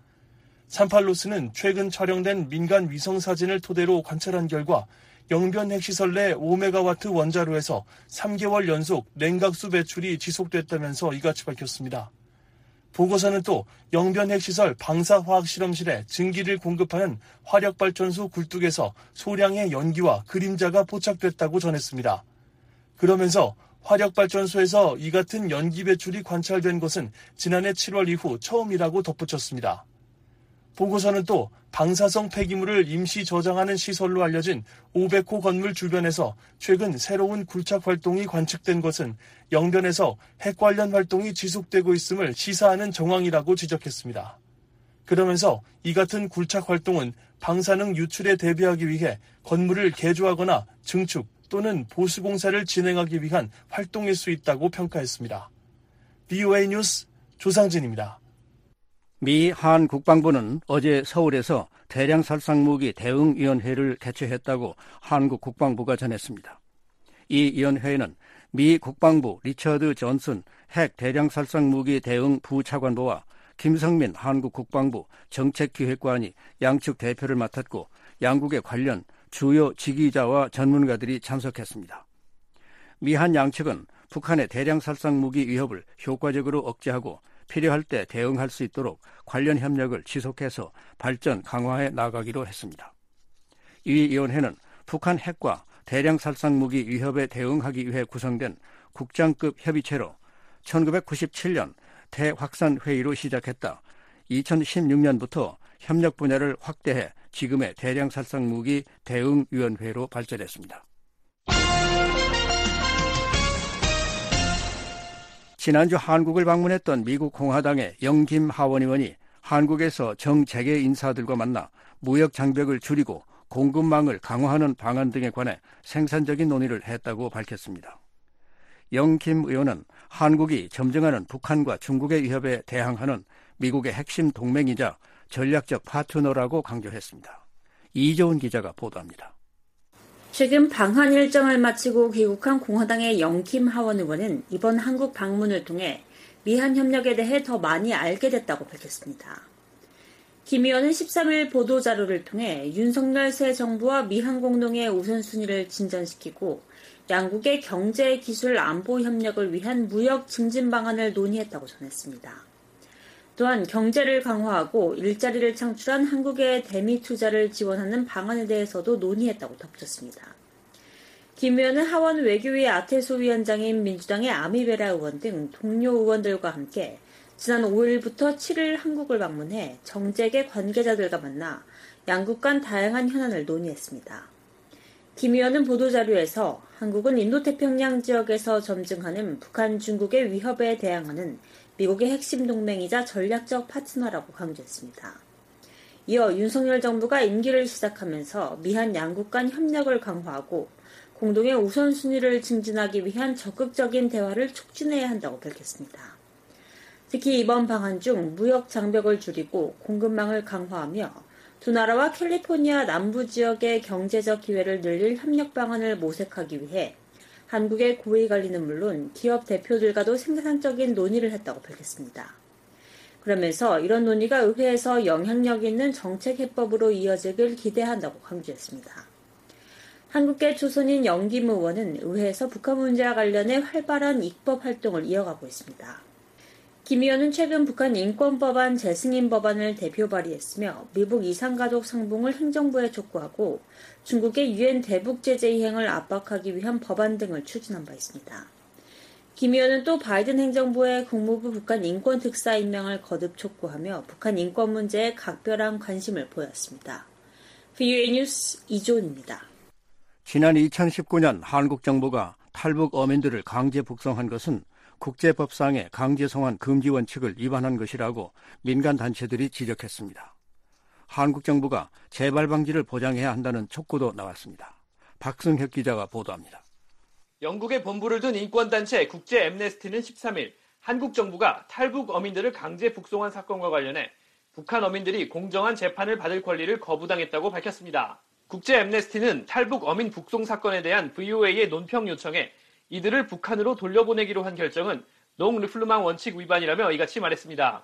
38노스는 최근 촬영된 민간 위성 사진을 토대로 관찰한 결과 영변 핵시설 내 5메가와트 원자로에서 3개월 연속 냉각수 배출이 지속됐다면서 이같이 밝혔습니다. 보고서는 또 영변 핵시설 방사화학 실험실에 증기를 공급하는 화력발전소 굴뚝에서 소량의 연기와 그림자가 포착됐다고 전했습니다. 그러면서 화력발전소에서 이 같은 연기 배출이 관찰된 것은 지난해 7월 이후 처음이라고 덧붙였습니다. 보고서는 또 방사성 폐기물을 임시 저장하는 시설로 알려진 500호 건물 주변에서 최근 새로운 굴착 활동이 관측된 것은 영변에서 핵 관련 활동이 지속되고 있음을 시사하는 정황이라고 지적했습니다. 그러면서 이 같은 굴착 활동은 방사능 유출에 대비하기 위해 건물을 개조하거나 증축 또는 보수 공사를 진행하기 위한 활동일 수 있다고 평가했습니다. BOA 뉴스 조상진입니다. 미 한 국방부는 어제 서울에서 대량 살상무기 대응위원회를 개최했다고 한국 국방부가 전했습니다. 이 위원회에는 미 국방부 리처드 존슨 핵 대량 살상무기 대응 부차관보와 김성민 한국 국방부 정책기획관이 양측 대표를 맡았고 양국의 관련 주요 지휘자와 전문가들이 참석했습니다. 미한 양측은 북한의 대량 살상무기 위협을 효과적으로 억제하고 필요할 때 대응할 수 있도록 관련 협력을 지속해서 발전 강화해 나가기로 했습니다. 이 위원회는 북한 핵과 대량 살상무기 위협에 대응하기 위해 구성된 국장급 협의체로 1997년 대확산 회의로 시작했다 2016년부터 협력 분야를 확대해 지금의 대량 살상무기 대응위원회로 발전했습니다. 지난주 한국을 방문했던 미국 공화당의 영김 하원 의원이 한국에서 정재계 인사들과 만나 무역 장벽을 줄이고 공급망을 강화하는 방안 등에 관해 생산적인 논의를 했다고 밝혔습니다. 영김 의원은 한국이 점증하는 북한과 중국의 위협에 대항하는 미국의 핵심 동맹이자 전략적 파트너라고 강조했습니다. 이조은 기자가 보도합니다. 최근 방한 일정을 마치고 귀국한 공화당의 영김 하원 의원은 이번 한국 방문을 통해 미한 협력에 대해 더 많이 알게 됐다고 밝혔습니다. 김 의원은 13일 보도자료를 통해 윤석열 새 정부와 미한 공동의 우선순위를 진전시키고 양국의 경제, 기술, 안보 협력을 위한 무역 증진 방안을 논의했다고 전했습니다. 또한 경제를 강화하고 일자리를 창출한 한국의 대미 투자를 지원하는 방안에 대해서도 논의했다고 덧붙였습니다. 김 의원은 하원 외교위 아태소 위원장인 민주당의 아미베라 의원 등 동료 의원들과 함께 지난 5일부터 7일 한국을 방문해 정재계 관계자들과 만나 양국 간 다양한 현안을 논의했습니다. 김 의원은 보도자료에서 한국은 인도태평양 지역에서 점증하는 북한, 중국의 위협에 대항하는 미국의 핵심 동맹이자 전략적 파트너라고 강조했습니다. 이어 윤석열 정부가 임기를 시작하면서 미한 양국 간 협력을 강화하고 공동의 우선순위를 증진하기 위한 적극적인 대화를 촉진해야 한다고 밝혔습니다. 특히 이번 방한 중 무역 장벽을 줄이고 공급망을 강화하며 두 나라와 캘리포니아 남부 지역의 경제적 기회를 늘릴 협력 방안을 모색하기 위해 한국의 고위 관리는 물론 기업 대표들과도 생산적인 논의를 했다고 밝혔습니다. 그러면서 이런 논의가 의회에서 영향력 있는 정책 해법으로 이어지길 기대한다고 강조했습니다. 한국계 초선인 영김 의원은 의회에서 북한 문제와 관련해 활발한 입법 활동을 이어가고 있습니다. 김 의원은 최근 북한 인권법안 재승인 법안을 대표 발의했으며 미국 이산가족 상봉을 행정부에 촉구하고 중국의 유엔 대북 제재 이행을 압박하기 위한 법안 등을 추진한 바 있습니다. 김 의원은 또 바이든 행정부의 국무부 북한 인권 특사 임명을 거듭 촉구하며 북한 인권 문제에 각별한 관심을 보였습니다. VOA 뉴스 이조은입니다. 지난 2019년 한국 정부가 탈북 어민들을 강제 북송한 것은 국제법상의 강제 송환 금지 원칙을 위반한 것이라고 민간 단체들이 지적했습니다. 한국 정부가 재발 방지를 보장해야 한다는 촉구도 나왔습니다. 박승혁 기자가 보도합니다. 영국에 본부를 둔 인권단체 국제 앰네스티는 13일 한국 정부가 탈북 어민들을 강제 북송한 사건과 관련해 북한 어민들이 공정한 재판을 받을 권리를 거부당했다고 밝혔습니다. 국제 앰네스티는 탈북 어민 북송 사건에 대한 VOA의 논평 요청에 이들을 북한으로 돌려보내기로 한 결정은 농르플루망 원칙 위반이라며 이같이 말했습니다.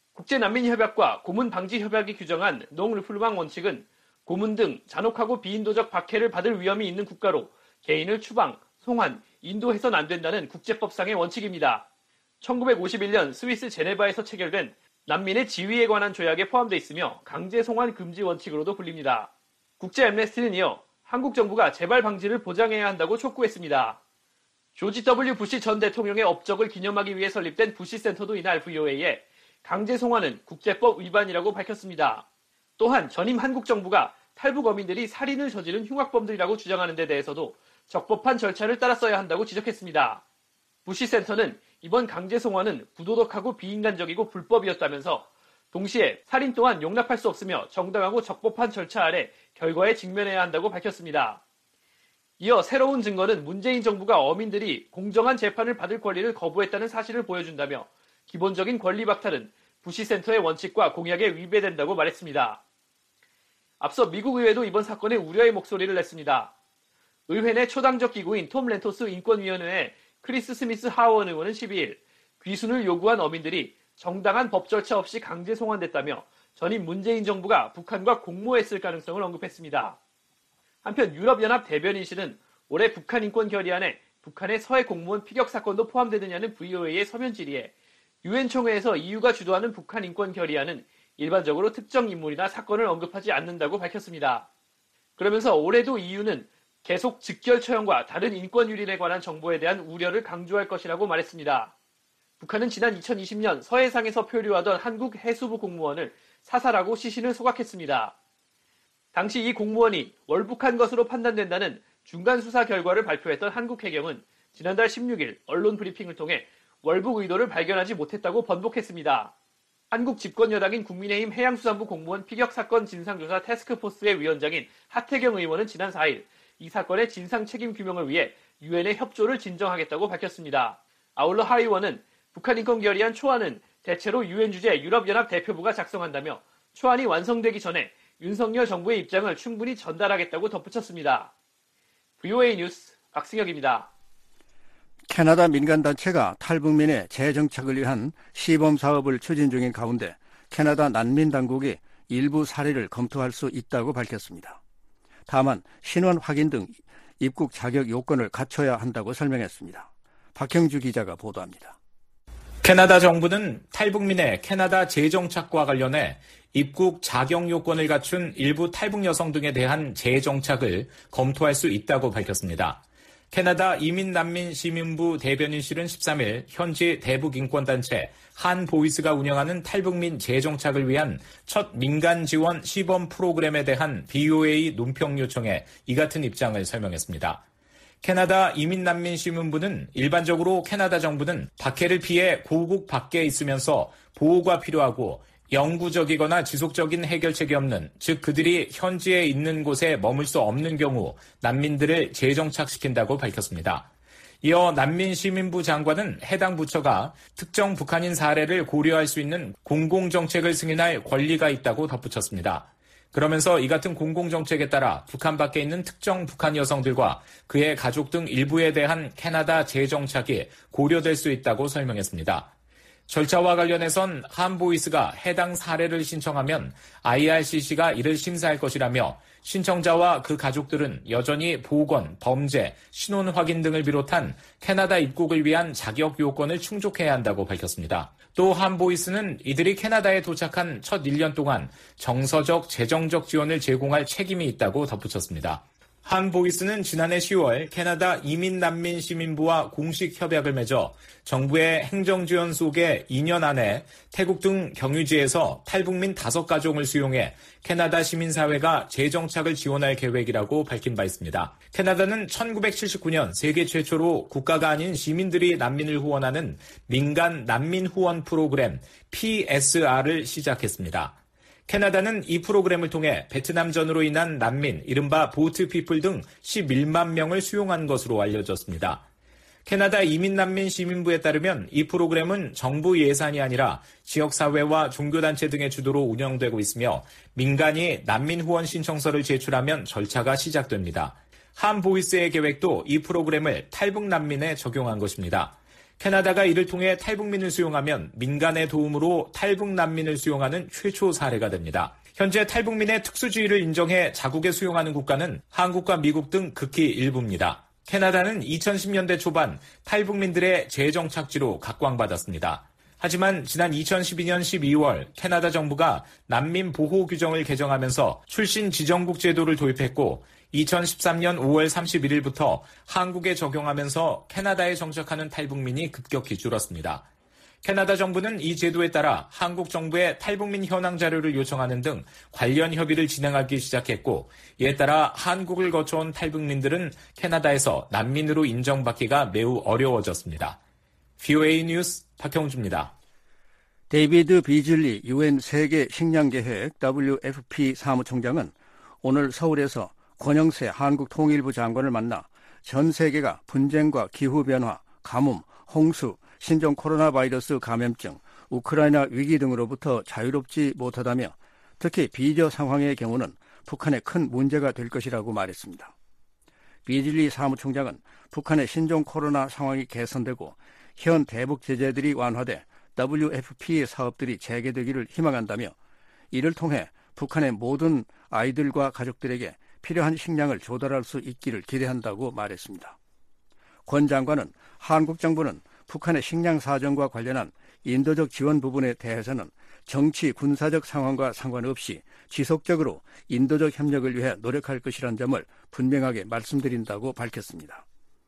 국제난민협약과 고문방지협약이 규정한 농르플루망 원칙은 고문 등 잔혹하고 비인도적 박해를 받을 위험이 있는 국가로 개인을 추방, 송환, 인도해선 안 된다는 국제법상의 원칙입니다. 1951년 스위스 제네바에서 체결된 난민의 지위에 관한 조약에 포함되어 있으며 강제 송환 금지 원칙으로도 불립니다. 국제 앰네스티는 이어 한국 정부가 재발 방지를 보장해야 한다고 촉구했습니다. 조지 W. 부시 전 대통령의 업적을 기념하기 위해 설립된 부시 센터도 이날 VOA에 강제 송환은 국제법 위반이라고 밝혔습니다. 또한 전임 한국 정부가 탈북 어민들이 살인을 저지른 흉악범들이라고 주장하는 데 대해서도 적법한 절차를 따랐어야 한다고 지적했습니다. 부시 센터는 이번 강제 송환은 부도덕하고 비인간적이고 불법이었다면서 동시에 살인 또한 용납할 수 없으며 정당하고 적법한 절차 아래 결과에 직면해야 한다고 밝혔습니다. 이어 새로운 증거는 문재인 정부가 어민들이 공정한 재판을 받을 권리를 거부했다는 사실을 보여준다며 기본적인 권리 박탈은 부시센터의 원칙과 공약에 위배된다고 말했습니다. 앞서 미국 의회도 이번 사건에 우려의 목소리를 냈습니다. 의회 내 초당적 기구인 톰 렌토스 인권위원회의 크리스 스미스 하원 의원은 12일 귀순을 요구한 어민들이 정당한 법 절차 없이 강제 송환됐다며 전임 문재인 정부가 북한과 공모했을 가능성을 언급했습니다. 한편 유럽연합 대변인실은 올해 북한 인권 결의안에 북한의 서해 공무원 피격 사건도 포함되느냐는 VOA의 서면 질의에 유엔 총회에서 EU가 주도하는 북한 인권 결의안은 일반적으로 특정 인물이나 사건을 언급하지 않는다고 밝혔습니다. 그러면서 올해도 EU는 계속 즉결 처형과 다른 인권 유린에 관한 정보에 대한 우려를 강조할 것이라고 말했습니다. 북한은 지난 2020년 서해상에서 표류하던 한국 해수부 공무원을 사살하고 시신을 소각했습니다. 당시 이 공무원이 월북한 것으로 판단된다는 중간 수사 결과를 발표했던 한국 해경은 지난달 16일 언론 브리핑을 통해 월북 의도를 발견하지 못했다고 번복했습니다. 한국 집권 여당인 국민의힘 해양수산부 공무원 피격 사건 진상조사 태스크포스의 위원장인 하태경 의원은 지난 4일 이 사건의 진상 책임 규명을 위해 유엔에 협조를 진정하겠다고 밝혔습니다. 아울러 하 의원은 북한 인권 결의안 초안은 대체로 유엔 주재 유럽연합 대표부가 작성한다며 초안이 완성되기 전에 윤석열 정부의 입장을 충분히 전달하겠다고 덧붙였습니다. VOA 뉴스 박승혁입니다. 캐나다 민간단체가 탈북민의 재정착을 위한 시범 사업을 추진 중인 가운데 캐나다 난민당국이 일부 사례를 검토할 수 있다고 밝혔습니다. 다만 신원 확인 등 입국 자격 요건을 갖춰야 한다고 설명했습니다. 박형주 기자가 보도합니다. 캐나다 정부는 탈북민의 캐나다 재정착과 관련해 입국 자격 요건을 갖춘 일부 탈북 여성 등에 대한 재정착을 검토할 수 있다고 밝혔습니다. 캐나다 이민난민시민부 대변인실은 13일 현지 대북인권단체 한보이스가 운영하는 탈북민 재정착을 위한 첫 민간 지원 시범 프로그램에 대한 BOA 논평 요청에 이 같은 입장을 설명했습니다. 캐나다 이민난민시민부는 일반적으로 캐나다 정부는 박해를 피해 고국 밖에 있으면서 보호가 필요하고 영구적이거나 지속적인 해결책이 없는, 즉 그들이 현지에 있는 곳에 머물 수 없는 경우 난민들을 재정착시킨다고 밝혔습니다. 이어 난민시민부 장관은 해당 부처가 특정 북한인 사례를 고려할 수 있는 공공정책을 승인할 권리가 있다고 덧붙였습니다. 그러면서 이 같은 공공정책에 따라 북한 밖에 있는 특정 북한 여성들과 그의 가족 등 일부에 대한 캐나다 재정착이 고려될 수 있다고 설명했습니다. 절차와 관련해선 한보이스가 해당 사례를 신청하면 IRCC가 이를 심사할 것이라며 신청자와 그 가족들은 여전히 보건, 범죄, 신원 확인 등을 비롯한 캐나다 입국을 위한 자격 요건을 충족해야 한다고 밝혔습니다. 또 한보이스는 이들이 캐나다에 도착한 첫 1년 동안 정서적, 재정적 지원을 제공할 책임이 있다고 덧붙였습니다. 한보이스는 지난해 10월 캐나다 이민난민시민부와 공식 협약을 맺어 정부의 행정지원 속에 2년 안에 태국 등 경유지에서 탈북민 5가족을 수용해 캐나다 시민사회가 재정착을 지원할 계획이라고 밝힌 바 있습니다. 캐나다는 1979년 세계 최초로 국가가 아닌 시민들이 난민을 후원하는 민간 난민 후원 프로그램 PSR을 시작했습니다. 캐나다는 이 프로그램을 통해 베트남전으로 인한 난민, 이른바 보트피플 등 11만 명을 수용한 것으로 알려졌습니다. 캐나다 이민난민 시민부에 따르면 이 프로그램은 정부 예산이 아니라 지역사회와 종교단체 등의 주도로 운영되고 있으며 민간이 난민 후원 신청서를 제출하면 절차가 시작됩니다. 한보이스의 계획도 이 프로그램을 탈북난민에 적용한 것입니다. 캐나다가 이를 통해 탈북민을 수용하면 민간의 도움으로 탈북난민을 수용하는 최초 사례가 됩니다. 현재 탈북민의 특수지위를 인정해 자국에 수용하는 국가는 한국과 미국 등 극히 일부입니다. 캐나다는 2010년대 초반 탈북민들의 재정착지로 각광받았습니다. 하지만 지난 2012년 12월 캐나다 정부가 난민 보호 규정을 개정하면서 출신 지정국 제도를 도입했고 2013년 5월 31일부터 한국에 적용하면서 캐나다에 정착하는 탈북민이 급격히 줄었습니다. 캐나다 정부는 이 제도에 따라 한국 정부에 탈북민 현황 자료를 요청하는 등 관련 협의를 진행하기 시작했고 이에 따라 한국을 거쳐온 탈북민들은 캐나다에서 난민으로 인정받기가 매우 어려워졌습니다. VOA 뉴스 박형주입니다. 데이비드 비즐리 UN 세계 식량계획 WFP 사무총장은 오늘 서울에서 권영세 한국통일부 장관을 만나 전 세계가 분쟁과 기후변화, 가뭄, 홍수, 신종 코로나 바이러스 감염증, 우크라이나 위기 등으로부터 자유롭지 못하다며 특히 비저 상황의 경우는 북한에 큰 문제가 될 것이라고 말했습니다. 비즐리 사무총장은 북한의 신종 코로나 상황이 개선되고 현 대북 제재들이 완화돼 WFP 사업들이 재개되기를 희망한다며 이를 통해 북한의 모든 아이들과 가족들에게 필요한 식량을 조달할 수 있기를 기대한다고 말했습니다. 권 장관은 한국 정부는 북한의 식량 사정과 관련한 인도적 지원 부분에 대해서는 정치, 군사적 상황과 상관없이 지속적으로 인도적 협력을 위해 노력할 것이라는 점을 분명하게 말씀드린다고 밝혔습니다.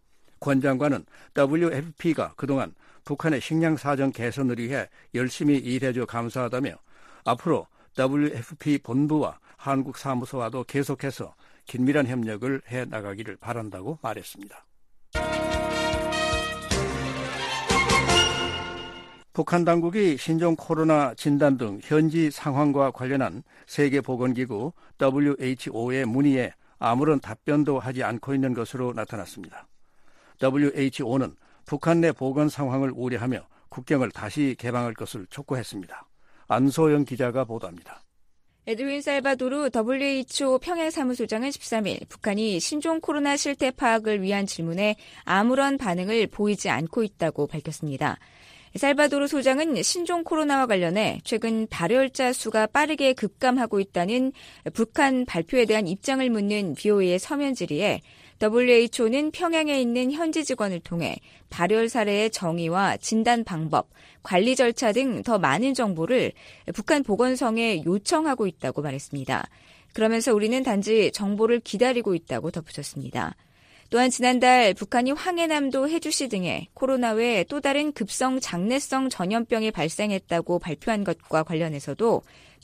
권 장관은 WFP가 그동안 북한의 식량 사정 개선을 위해 열심히 일해줘 감사하다며 앞으로 WFP 본부와 한국 사무소와도 계속해서 긴밀한 협력을 해나가기를 바란다고 말했습니다. 북한 당국이 신종 코로나 진단 등 현지 상황과 관련한 세계보건기구 WHO의 문의에 아무런 답변도 하지 않고 있는 것으로 나타났습니다. WHO는 북한 내 보건 상황을 우려하며 국경을 다시 개방할 것을 촉구했습니다. 안소영 기자가 보도합니다. 에드윈 살바도르 WHO 평양사무소장은 13일 북한이 신종 코로나 실태 파악을 위한 질문에 아무런 반응을 보이지 않고 있다고 밝혔습니다. 살바도르 소장은 신종 코로나와 관련해 최근 발열자 수가 빠르게 급감하고 있다는 북한 발표에 대한 입장을 묻는 BOA의 서면 질의에 WHO는 평양에 있는 현지 직원을 통해 발열 사례의 정의와 진단 방법, 관리 절차 등 더 많은 정보를 북한 보건성에 요청하고 있다고 말했습니다. 그러면서 우리는 단지 정보를 기다리고 있다고 덧붙였습니다. 또한 지난달 북한이 황해남도 해주시 등에 코로나 외 또 다른 급성 장내성 전염병이 발생했다고 발표한 것과 관련해서도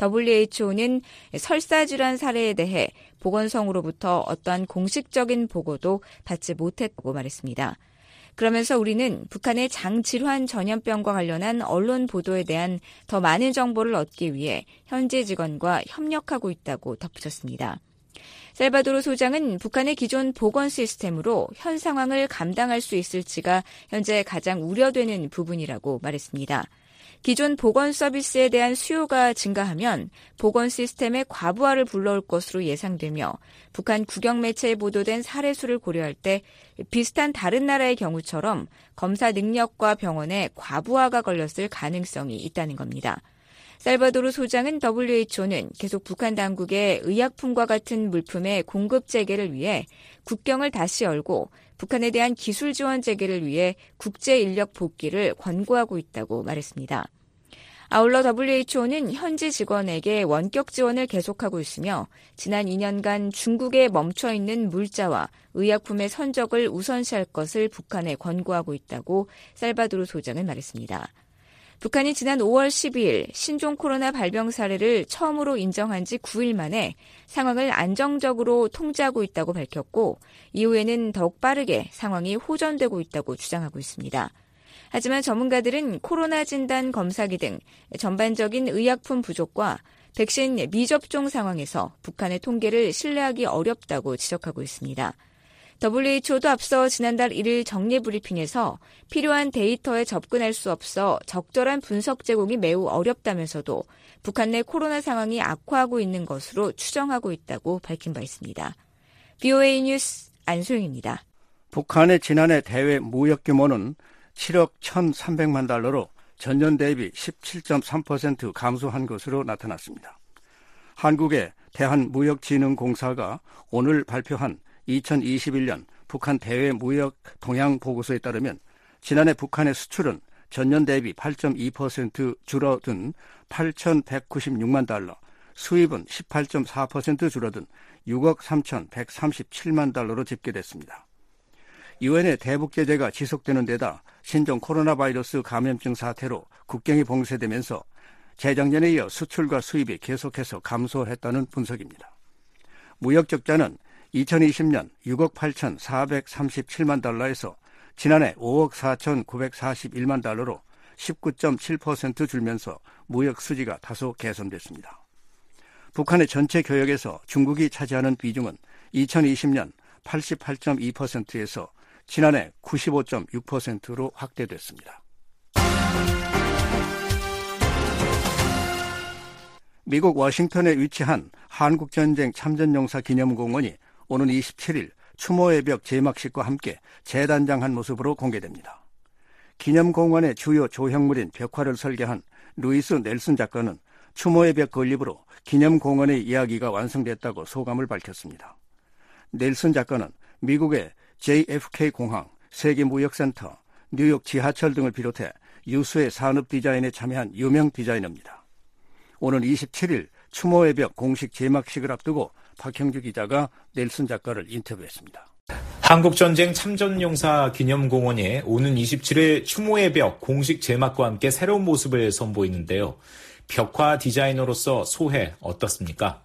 WHO는 설사질환 사례에 대해 보건성으로부터 어떠한 공식적인 보고도 받지 못했다고 말했습니다. 그러면서 우리는 북한의 장질환 전염병과 관련한 언론 보도에 대한 더 많은 정보를 얻기 위해 현지 직원과 협력하고 있다고 덧붙였습니다. 살바도르 소장은 북한의 기존 보건 시스템으로 현 상황을 감당할 수 있을지가 현재 가장 우려되는 부분이라고 말했습니다. 기존 보건 서비스에 대한 수요가 증가하면 보건 시스템의 과부하를 불러올 것으로 예상되며 북한 국영 매체에 보도된 사례 수를 고려할 때 비슷한 다른 나라의 경우처럼 검사 능력과 병원에 과부하가 걸렸을 가능성이 있다는 겁니다. 살바도르 소장은 WHO는 계속 북한 당국의 의약품과 같은 물품의 공급 재개를 위해 국경을 다시 열고 북한에 대한 기술 지원 재개를 위해 국제 인력 복귀를 권고하고 있다고 말했습니다. 아울러 WHO는 현지 직원에게 원격 지원을 계속하고 있으며 지난 2년간 중국에 멈춰있는 물자와 의약품의 선적을 우선시할 것을 북한에 권고하고 있다고 살바도르 소장은 말했습니다. 북한이 지난 5월 12일 신종 코로나 발병 사례를 처음으로 인정한 지 9일 만에 상황을 안정적으로 통제하고 있다고 밝혔고 이후에는 더욱 빠르게 상황이 호전되고 있다고 주장하고 있습니다. 하지만 전문가들은 코로나 진단 검사기 등 전반적인 의약품 부족과 백신 미접종 상황에서 북한의 통계를 신뢰하기 어렵다고 지적하고 있습니다. WHO도 앞서 지난달 1일 정례 브리핑에서 필요한 데이터에 접근할 수 없어 적절한 분석 제공이 매우 어렵다면서도 북한 내 코로나 상황이 악화하고 있는 것으로 추정하고 있다고 밝힌 바 있습니다. VOA 뉴스 안소영입니다. 북한의 지난해 대외 무역 규모는 7억 1,300만 달러로 전년 대비 17.3% 감소한 것으로 나타났습니다. 한국의 대한무역진흥공사가 오늘 발표한 2021년 북한 대외 무역 동향 보고서에 따르면 지난해 북한의 수출은 전년 대비 8.2% 줄어든 8,196만 달러, 수입은 18.4% 줄어든 6억 3,137만 달러로 집계됐습니다. 유엔의 대북 제재가 지속되는 데다 신종 코로나 바이러스 감염증 사태로 국경이 봉쇄되면서 재작년에 이어 수출과 수입이 계속해서 감소했다는 분석입니다. 무역 적자는 2020년 6억 8,437만 달러에서 지난해 5억 4,941만 달러로 19.7% 줄면서 무역 수지가 다소 개선됐습니다. 북한의 전체 교역에서 중국이 차지하는 비중은 2020년 88.2%에서 지난해 95.6%로 확대됐습니다. 미국 워싱턴에 위치한 한국전쟁 참전용사 기념공원이 오는 27일 추모의 벽 제막식과 함께 재단장한 모습으로 공개됩니다. 기념공원의 주요 조형물인 벽화를 설계한 루이스 넬슨 작가는 추모의 벽 건립으로 기념공원의 이야기가 완성됐다고 소감을 밝혔습니다. 넬슨 작가는 미국의 JFK 공항, 세계무역센터, 뉴욕 지하철 등을 비롯해 유수의 산업 디자인에 참여한 유명 디자이너입니다. 오는 27일 추모의 벽 공식 제막식을 앞두고 박형주 기자가 넬슨 작가를 인터뷰했습니다. 한국전쟁 참전용사 기념공원이 오는 27일 추모의 벽 공식 제막과 함께 새로운 모습을 선보이는데요. 벽화 디자이너로서 소회 어떻습니까?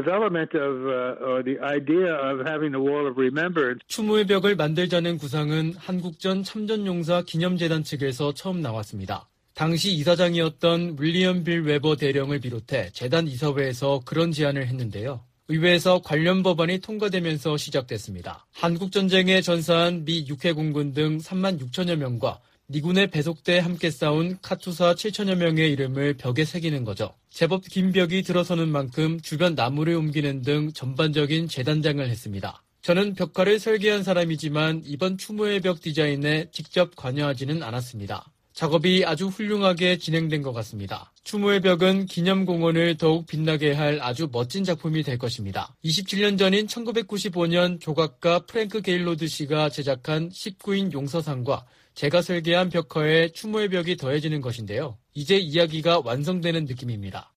추모의 벽을 만들자는 구상은 한국전 참전용사 기념재단 측에서 처음 나왔습니다. 당시 이사장이었던 윌리엄 빌 웨버 대령을 비롯해 재단 이사회에서 그런 제안을 했는데요. 의회에서 관련 법안이 통과되면서 시작됐습니다. 한국전쟁에 전사한 미 육해공군 등 3만 6천여 명과 미군의 배속대에 함께 싸운 카투사 7천여 명의 이름을 벽에 새기는 거죠. 제법 긴 벽이 들어서는 만큼 주변 나무를 옮기는 등 전반적인 재단장을 했습니다. 저는 벽화를 설계한 사람이지만 이번 추모의 벽 디자인에 직접 관여하지는 않았습니다. 작업이 아주 훌륭하게 진행된 것 같습니다. 추모의 벽은 기념공원을 더욱 빛나게 할 아주 멋진 작품이 될 것입니다. 27년 전인 1995년 조각가 프랭크 게일로드 씨가 제작한 19인 용서상과 제가 설계한 벽화에 추모의 벽이 더해지는 것인데요. 이제 이야기가 완성되는 느낌입니다.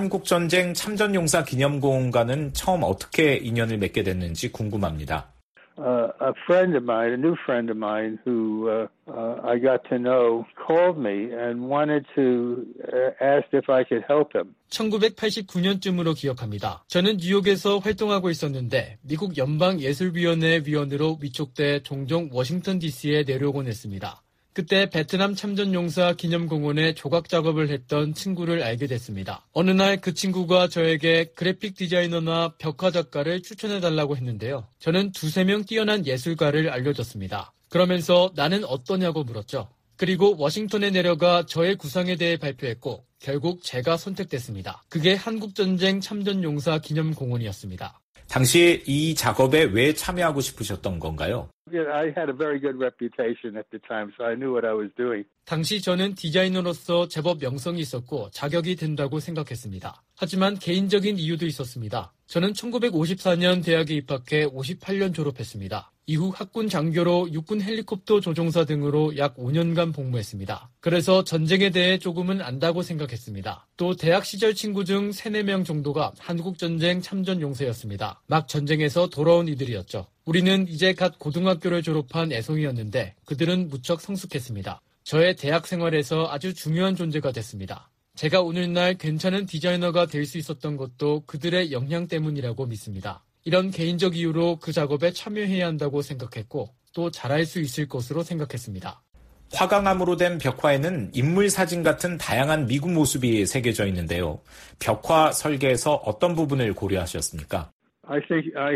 한국전쟁 참전용사 기념공원과는 처음 어떻게 인연을 맺게 됐는지 궁금합니다. a friend of mine, a new friend of mine who I got to know called me and wanted to ask if I could help him. 1989년쯤으로 기억합니다. 저는 뉴욕에서 활동하고 있었는데 미국 연방예술위원회 위원으로 위촉돼 종종 워싱턴 DC에 내려오곤 했습니다. 그때 베트남 참전용사 기념공원에 조각 작업을 했던 친구를 알게 됐습니다. 어느 날 그 친구가 저에게 그래픽 디자이너나 벽화 작가를 추천해달라고 했는데요. 저는 2-3명 뛰어난 예술가를 알려줬습니다. 그러면서 나는 어떠냐고 물었죠. 그리고 워싱턴에 내려가 저의 구상에 대해 발표했고 결국 제가 선택됐습니다. 그게 한국전쟁 참전용사 기념공원이었습니다. 당시 이 작업에 왜 참여하고 싶으셨던 건가요? I had a very good reputation at the time, so I knew what I was doing. 당시 저는 디자이너로서 제법 명성이 있었고 자격이 된다고 생각했습니다. 하지만 개인적인 이유도 있었습니다. 저는 1954년 대학에 입학해 58년 졸업했습니다. 이후 학군 장교로 육군 헬리콥터 조종사 등으로 약 5년간 복무했습니다. 그래서 전쟁에 대해 조금은 안다고 생각했습니다. 또 대학 시절 친구 중 3-4명 정도가 한국전쟁 참전용사였습니다. 막 전쟁에서 돌아온 이들이었죠. 우리는 이제 갓 고등학교를 졸업한 애송이였는데 그들은 무척 성숙했습니다. 저의 대학 생활에서 아주 중요한 존재가 됐습니다. 제가 오늘날 괜찮은 디자이너가 될 수 있었던 것도 그들의 영향 때문이라고 믿습니다. 이런 개인적 이유로 그 작업에 참여해야 한다고 생각했고 또 잘할 수 있을 것으로 생각했습니다. 화강암으로 된 벽화에는 인물 사진 같은 다양한 미국 모습이 새겨져 있는데요. 벽화 설계에서 어떤 부분을 고려하셨습니까? I think I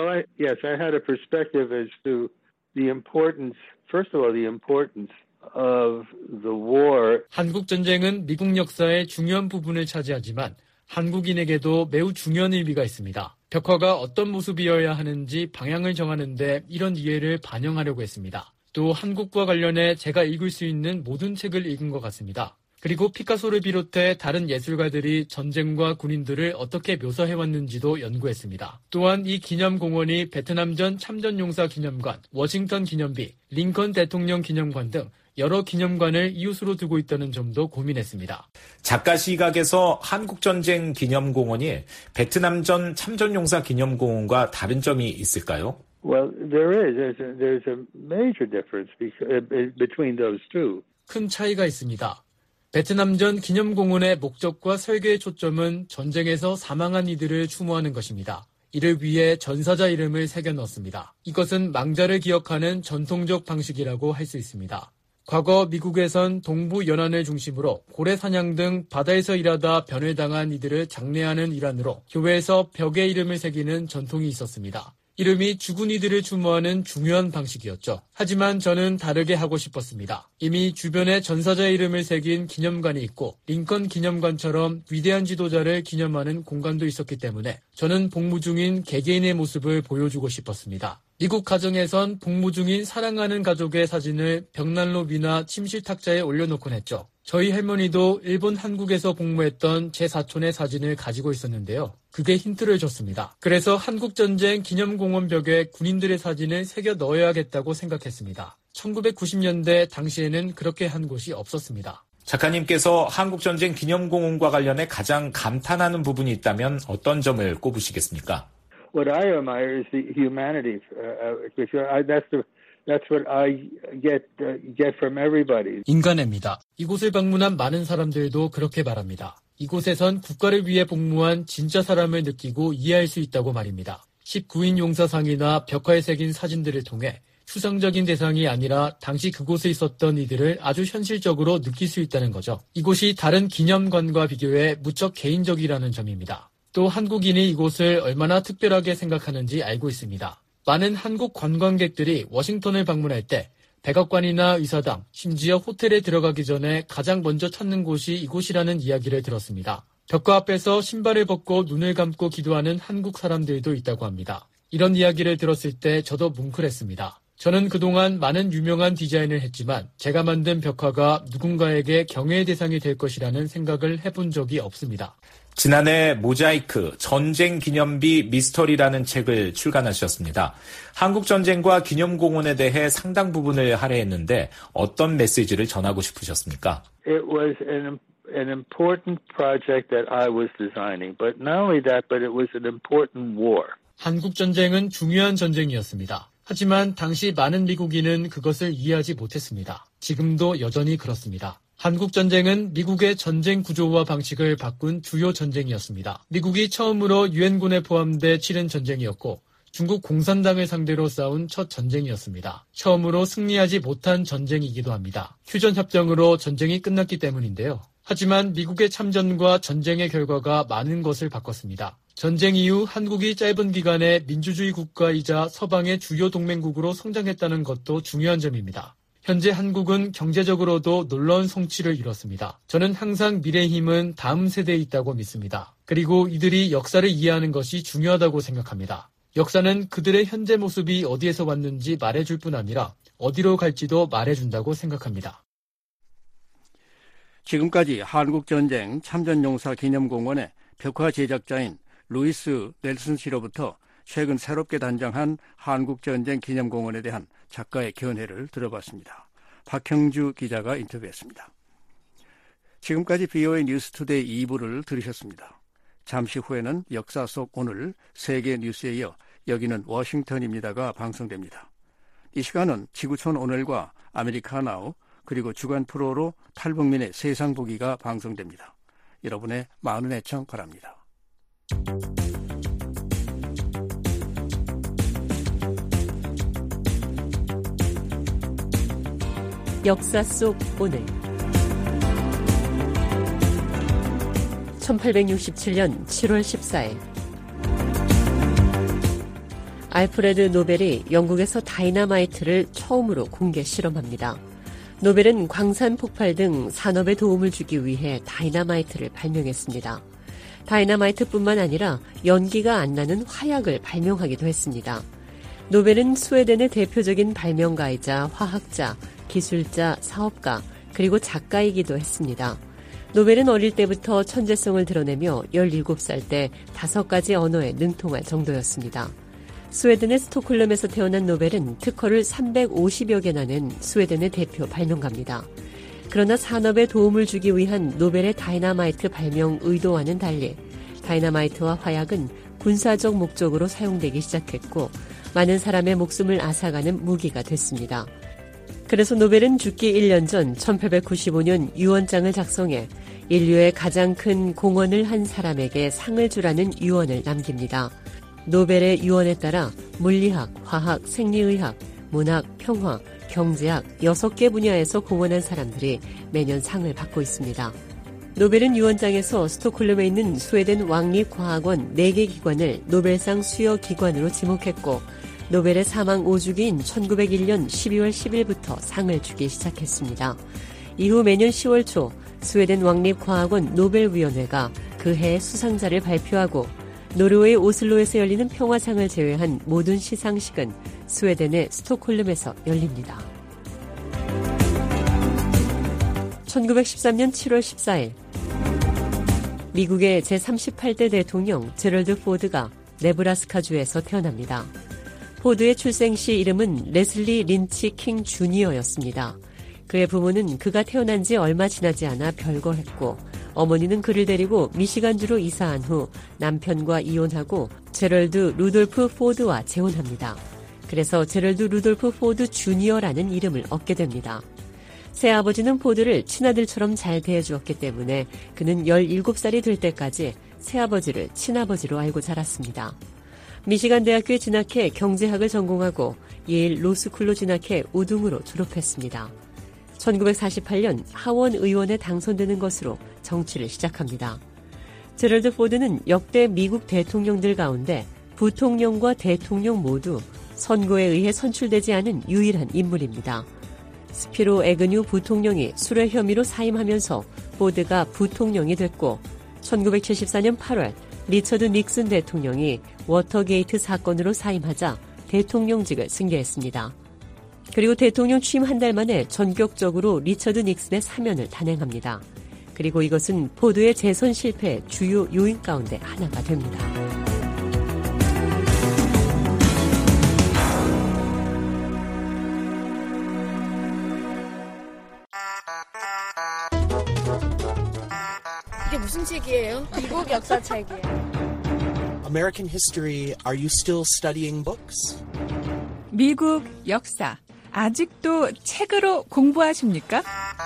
had a perspective as to the importance, first of all, the importance of the war. 한국 전쟁은 미국 역사의 중요한 부분을 차지하지만 한국인에게도 매우 중요한 의미가 있습니다. 벽화가 어떤 모습이어야 하는지 방향을 정하는데 이런 이해를 반영하려고 했습니다. 또 한국과 관련해 제가 읽을 수 있는 모든 책을 읽은 것 같습니다. 그리고 피카소를 비롯해 다른 예술가들이 전쟁과 군인들을 어떻게 묘사해왔는지도 연구했습니다. 또한 이 기념공원이 베트남전 참전용사 기념관, 워싱턴 기념비, 링컨 대통령 기념관 등 여러 기념관을 이웃으로 두고 있다는 점도 고민했습니다. 작가 시각에서 한국전쟁 기념공원이 베트남전 참전용사 기념공원과 다른 점이 있을까요? Well, there's a major difference between those two. 큰 차이가 있습니다. 베트남전 기념공원의 목적과 설계의 초점은 전쟁에서 사망한 이들을 추모하는 것입니다. 이를 위해 전사자 이름을 새겨 넣었습니다. 이것은 망자를 기억하는 전통적 방식이라고 할 수 있습니다. 과거 미국에선 동부 연안을 중심으로 고래 사냥 등 바다에서 일하다 변을 당한 이들을 장례하는 일환으로 교회에서 벽에 이름을 새기는 전통이 있었습니다. 이름이 죽은 이들을 추모하는 중요한 방식이었죠. 하지만 저는 다르게 하고 싶었습니다. 이미 주변에 전사자의 이름을 새긴 기념관이 있고 링컨 기념관처럼 위대한 지도자를 기념하는 공간도 있었기 때문에 저는 복무 중인 개개인의 모습을 보여주고 싶었습니다. 미국 가정에선 복무 중인 사랑하는 가족의 사진을 벽난로 위나 침실 탁자에 올려놓곤 했죠. 저희 할머니도 일본 한국에서 복무했던 제 사촌의 사진을 가지고 있었는데요. 그게 힌트를 줬습니다. 그래서 한국전쟁 기념공원 벽에 군인들의 사진을 새겨 넣어야겠다고 생각했습니다. 1990년대 당시에는 그렇게 한 곳이 없었습니다. 작가님께서 한국전쟁 기념공원과 관련해 가장 감탄하는 부분이 있다면 어떤 점을 꼽으시겠습니까? What I admire is the humanity. That's what I get from everybody. 인간애입니다. 이곳을 방문한 많은 사람들도 그렇게 말합니다. 이곳에선 국가를 위해 복무한 진짜 사람을 느끼고 이해할 수 있다고 말입니다. 19인 용사상이나 벽화에 새긴 사진들을 통해 추상적인 대상이 아니라 당시 그곳에 있었던 이들을 아주 현실적으로 느낄 수 있다는 거죠. 이곳이 다른 기념관과 비교해 무척 개인적이라는 점입니다. 또 한국인이 이곳을 얼마나 특별하게 생각하는지 알고 있습니다. 많은 한국 관광객들이 워싱턴을 방문할 때 백악관이나 의사당, 심지어 호텔에 들어가기 전에 가장 먼저 찾는 곳이 이곳이라는 이야기를 들었습니다. 벽화 앞에서 신발을 벗고 눈을 감고 기도하는 한국 사람들도 있다고 합니다. 이런 이야기를 들었을 때 저도 뭉클했습니다. 저는 그동안 많은 유명한 디자인을 했지만 제가 만든 벽화가 누군가에게 경외의 대상이 될 것이라는 생각을 해본 적이 없습니다. 지난해 모자이크, 전쟁 기념비 미스터리라는 책을 출간하셨습니다. 한국전쟁과 기념공원에 대해 상당 부분을 할애했는데 어떤 메시지를 전하고 싶으셨습니까? It was an important project that I was designing, but not only that, but it was an important war. 한국전쟁은 중요한 전쟁이었습니다. 하지만 당시 많은 미국인은 그것을 이해하지 못했습니다. 지금도 여전히 그렇습니다. 한국전쟁은 미국의 전쟁 구조와 방식을 바꾼 주요 전쟁이었습니다. 미국이 처음으로 유엔군에 포함돼 치른 전쟁이었고 중국 공산당을 상대로 싸운 첫 전쟁이었습니다. 처음으로 승리하지 못한 전쟁이기도 합니다. 휴전협정으로 전쟁이 끝났기 때문인데요. 하지만 미국의 참전과 전쟁의 결과가 많은 것을 바꿨습니다. 전쟁 이후 한국이 짧은 기간에 민주주의 국가이자 서방의 주요 동맹국으로 성장했다는 것도 중요한 점입니다. 현재 한국은 경제적으로도 놀라운 성취를 이뤘습니다. 저는 항상 미래의 힘은 다음 세대에 있다고 믿습니다. 그리고 이들이 역사를 이해하는 것이 중요하다고 생각합니다. 역사는 그들의 현재 모습이 어디에서 왔는지 말해줄 뿐 아니라 어디로 갈지도 말해준다고 생각합니다. 지금까지 한국전쟁 참전용사 기념공원의 벽화 제작자인 루이스 넬슨 씨로부터 최근 새롭게 단장한 한국전쟁 기념공원에 대한 작가의 견해를 들어봤습니다. 박형주 기자가 인터뷰했습니다. 지금까지 VOA 뉴스투데이 2부를 들으셨습니다. 잠시 후에는 역사 속 오늘 세계 뉴스에 이어 여기는 워싱턴입니다가 방송됩니다. 이 시간은 지구촌 오늘과 아메리카나우 그리고 주간 프로로 탈북민의 세상 보기가 방송됩니다. 여러분의 많은 애청 바랍니다. 역사 속 오늘 1867년 7월 14일 알프레드 노벨이 영국에서 다이너마이트를 처음으로 공개 실험합니다. 노벨은 광산 폭발 등 산업에 도움을 주기 위해 다이너마이트를 발명했습니다. 다이너마이트뿐만 아니라 연기가 안 나는 화약을 발명하기도 했습니다. 노벨은 스웨덴의 대표적인 발명가이자 화학자, 기술자, 사업가, 그리고 작가이기도 했습니다. 노벨은 어릴 때부터 천재성을 드러내며 17살 때 5가지 언어에 능통할 정도였습니다. 스웨덴의 스톡홀름에서 태어난 노벨은 특허를 350여 개 나는 스웨덴의 대표 발명가입니다. 그러나 산업에 도움을 주기 위한 노벨의 다이너마이트 발명 의도와는 달리 다이너마이트와 화약은 군사적 목적으로 사용되기 시작했고 많은 사람의 목숨을 앗아가는 무기가 됐습니다. 그래서 노벨은 죽기 1년 전 1895년 유언장을 작성해 인류의 가장 큰 공헌을 한 사람에게 상을 주라는 유언을 남깁니다. 노벨의 유언에 따라 물리학, 화학, 생리의학, 문학, 평화, 경제학 6개 분야에서 공헌한 사람들이 매년 상을 받고 있습니다. 노벨은 유언장에서 스톡홀름에 있는 스웨덴 왕립과학원 4개 기관을 노벨상 수여 기관으로 지목했고 노벨의 사망 5주기인 1901년 12월 10일부터 상을 주기 시작했습니다. 이후 매년 10월 초 스웨덴 왕립과학원 노벨위원회가 그 해의 수상자를 발표하고 노르웨이 오슬로에서 열리는 평화상을 제외한 모든 시상식은 스웨덴의 스톡홀름에서 열립니다. 1913년 7월 14일 미국의 제38대 대통령 제럴드 포드가 네브라스카주에서 태어납니다. 포드의 출생시 이름은 레슬리 린치 킹 주니어였습니다. 그의 부모는 그가 태어난 지 얼마 지나지 않아 별거했고 어머니는 그를 데리고 미시간주로 이사한 후 남편과 이혼하고 제럴드 루돌프 포드와 재혼합니다. 그래서 제럴드 루돌프 포드 주니어라는 이름을 얻게 됩니다. 새아버지는 포드를 친아들처럼 잘 대해주었기 때문에 그는 17살이 될 때까지 새아버지를 친아버지로 알고 자랐습니다. 미시간 대학교에 진학해 경제학을 전공하고 예일 로스쿨로 진학해 우등으로 졸업했습니다. 1948년 하원 의원에 당선되는 것으로 정치를 시작합니다. 제럴드 포드는 역대 미국 대통령들 가운데 부통령과 대통령 모두 선거에 의해 선출되지 않은 유일한 인물입니다. 스피로 애그뉴 부통령이 술의 혐의로 사임하면서 포드가 부통령이 됐고 1974년 8월 리처드 닉슨 대통령이 워터게이트 사건으로 사임하자 대통령직을 승계했습니다. 그리고 대통령 취임 한 달 만에 전격적으로 리처드 닉슨의 사면을 단행합니다. 그리고 이것은 포드의 재선 실패의 주요 요인 가운데 하나가 됩니다. 이게 무슨 책이에요? 미국 역사 책이에요. American history, are you still studying books? 미국 역사 아직도 책으로 공부하십니까?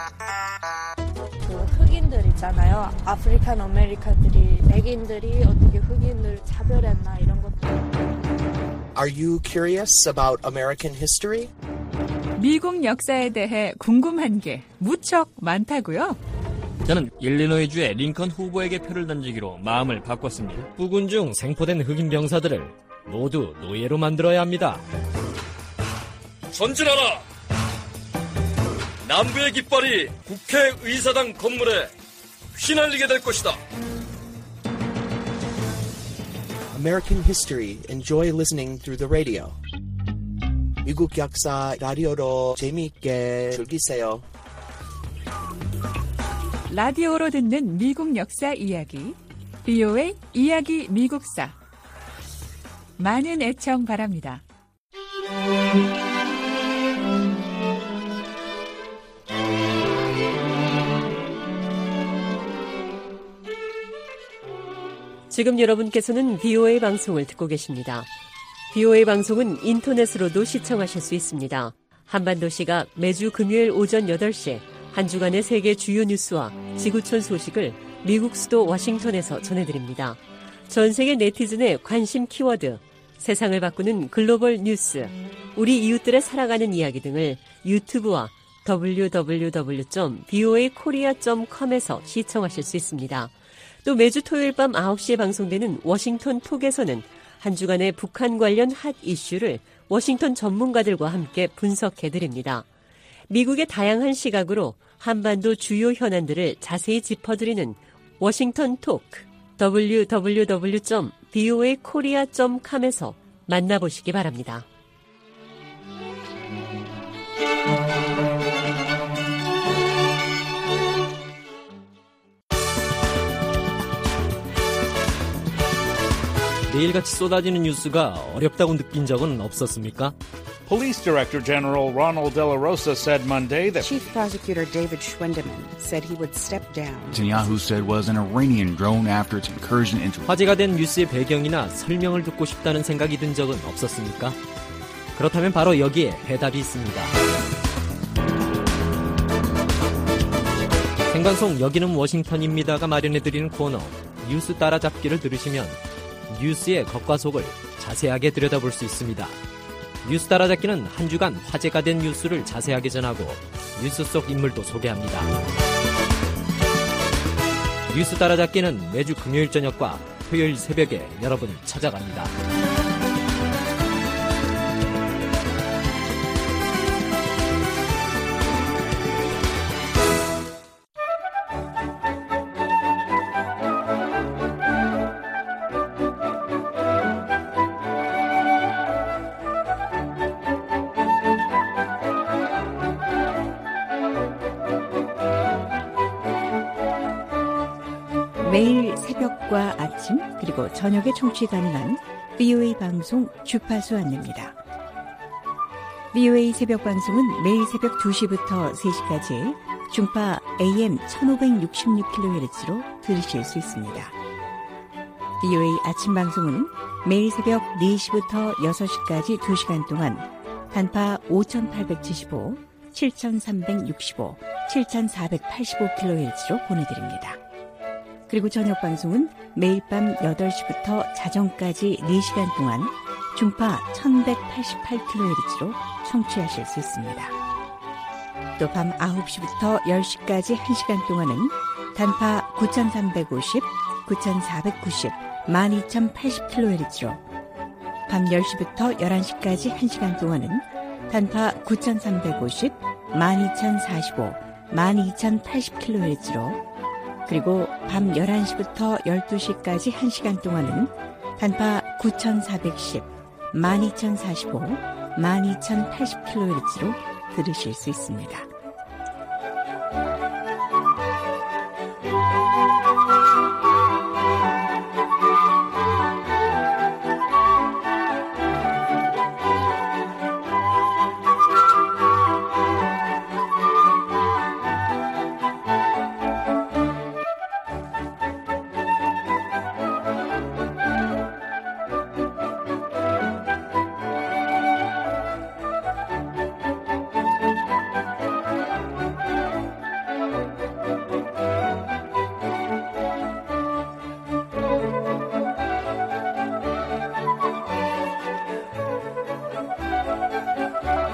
그 흑인들 있잖아요. 아프리칸 아메리카들이 백인들이 어떻게 흑인을 차별했나 이런 것들. Are you curious about American history? 미국 역사에 대해 궁금한 게 무척 많다고요? 저는 일리노이주의 링컨 후보에게 표를 던지기로 마음을 바꿨습니다. 부군 중 생포된 흑인 병사들을 모두 노예로 만들어야 합니다. 전진하라! 남부의 깃발이 국회의사당 건물에 휘날리게 될 것이다. American history. Enjoy listening through the radio. 미국 역사 라디오로 재미있게 즐기세요. 라디오로 듣는 미국 역사 이야기, VOA 이야기 미국사. 많은 애청 바랍니다. 지금 여러분께서는 VOA 방송을 듣고 계십니다. VOA 방송은 인터넷으로도 시청하실 수 있습니다. 한반도시가 매주 금요일 오전 8시 한 주간의 세계 주요 뉴스와 지구촌 소식을 미국 수도 워싱턴에서 전해드립니다. 전 세계 네티즌의 관심 키워드, 세상을 바꾸는 글로벌 뉴스, 우리 이웃들의 살아가는 이야기 등을 유튜브와 www.voakorea.com에서 시청하실 수 있습니다. 또 매주 토요일 밤 9시에 방송되는 워싱턴 톡에서는 한 주간의 북한 관련 핫 이슈를 워싱턴 전문가들과 함께 분석해드립니다. 미국의 다양한 시각으로 한반도 주요 현안들을 자세히 짚어드리는 워싱턴 토크, www.voakorea.com에서 만나보시기 바랍니다. 매일같이 쏟아지는 뉴스가 어렵다고 느낀 적은 없었습니까? Police Director General Ronald De La Rosa said Monday that Chief Prosecutor David Schwendeman said he would step down. Netanyahu said was an Iranian drone after its incursion into. 화제가 된 뉴스의 배경이나 설명을 듣고 싶다는 생각이 든 적은 없었습니까? 그렇다면 바로 여기에 해답이 있습니다. 생방송 여기는 워싱턴입니다가 마련해드리는 코너 뉴스 따라잡기를 들으시면 뉴스의 겉과 속을 자세하게 들여다볼 수 있습니다. 뉴스 따라잡기는 한 주간 화제가 된 뉴스를 자세하게 전하고 뉴스 속 인물도 소개합니다. 뉴스 따라잡기는 매주 금요일 저녁과 토요일 새벽에 여러분을 찾아갑니다. 매일 새벽과 아침 그리고 저녁에 청취 가능한 VOA 방송 주파수 안내입니다. VOA 새벽 방송은 매일 새벽 2시부터 3시까지 중파 AM 1566kHz로 들으실 수 있습니다. VOA 아침 방송은 매일 새벽 4시부터 6시까지 2시간 동안 단파 5875, 7365, 7485kHz로 보내드립니다. 그리고 저녁 방송은 매일 밤 8시부터 자정까지 4시간 동안 중파 1188kHz로 청취하실 수 있습니다. 또 밤 9시부터 10시까지 1시간 동안은 단파 9350, 9490, 12080kHz로 밤 10시부터 11시까지 1시간 동안은 단파 9350, 12045, 12080kHz로 그리고 밤 11시부터 12시까지 1시간 동안은 단파 9410, 12045, 12080kHz로 들으실 수 있습니다.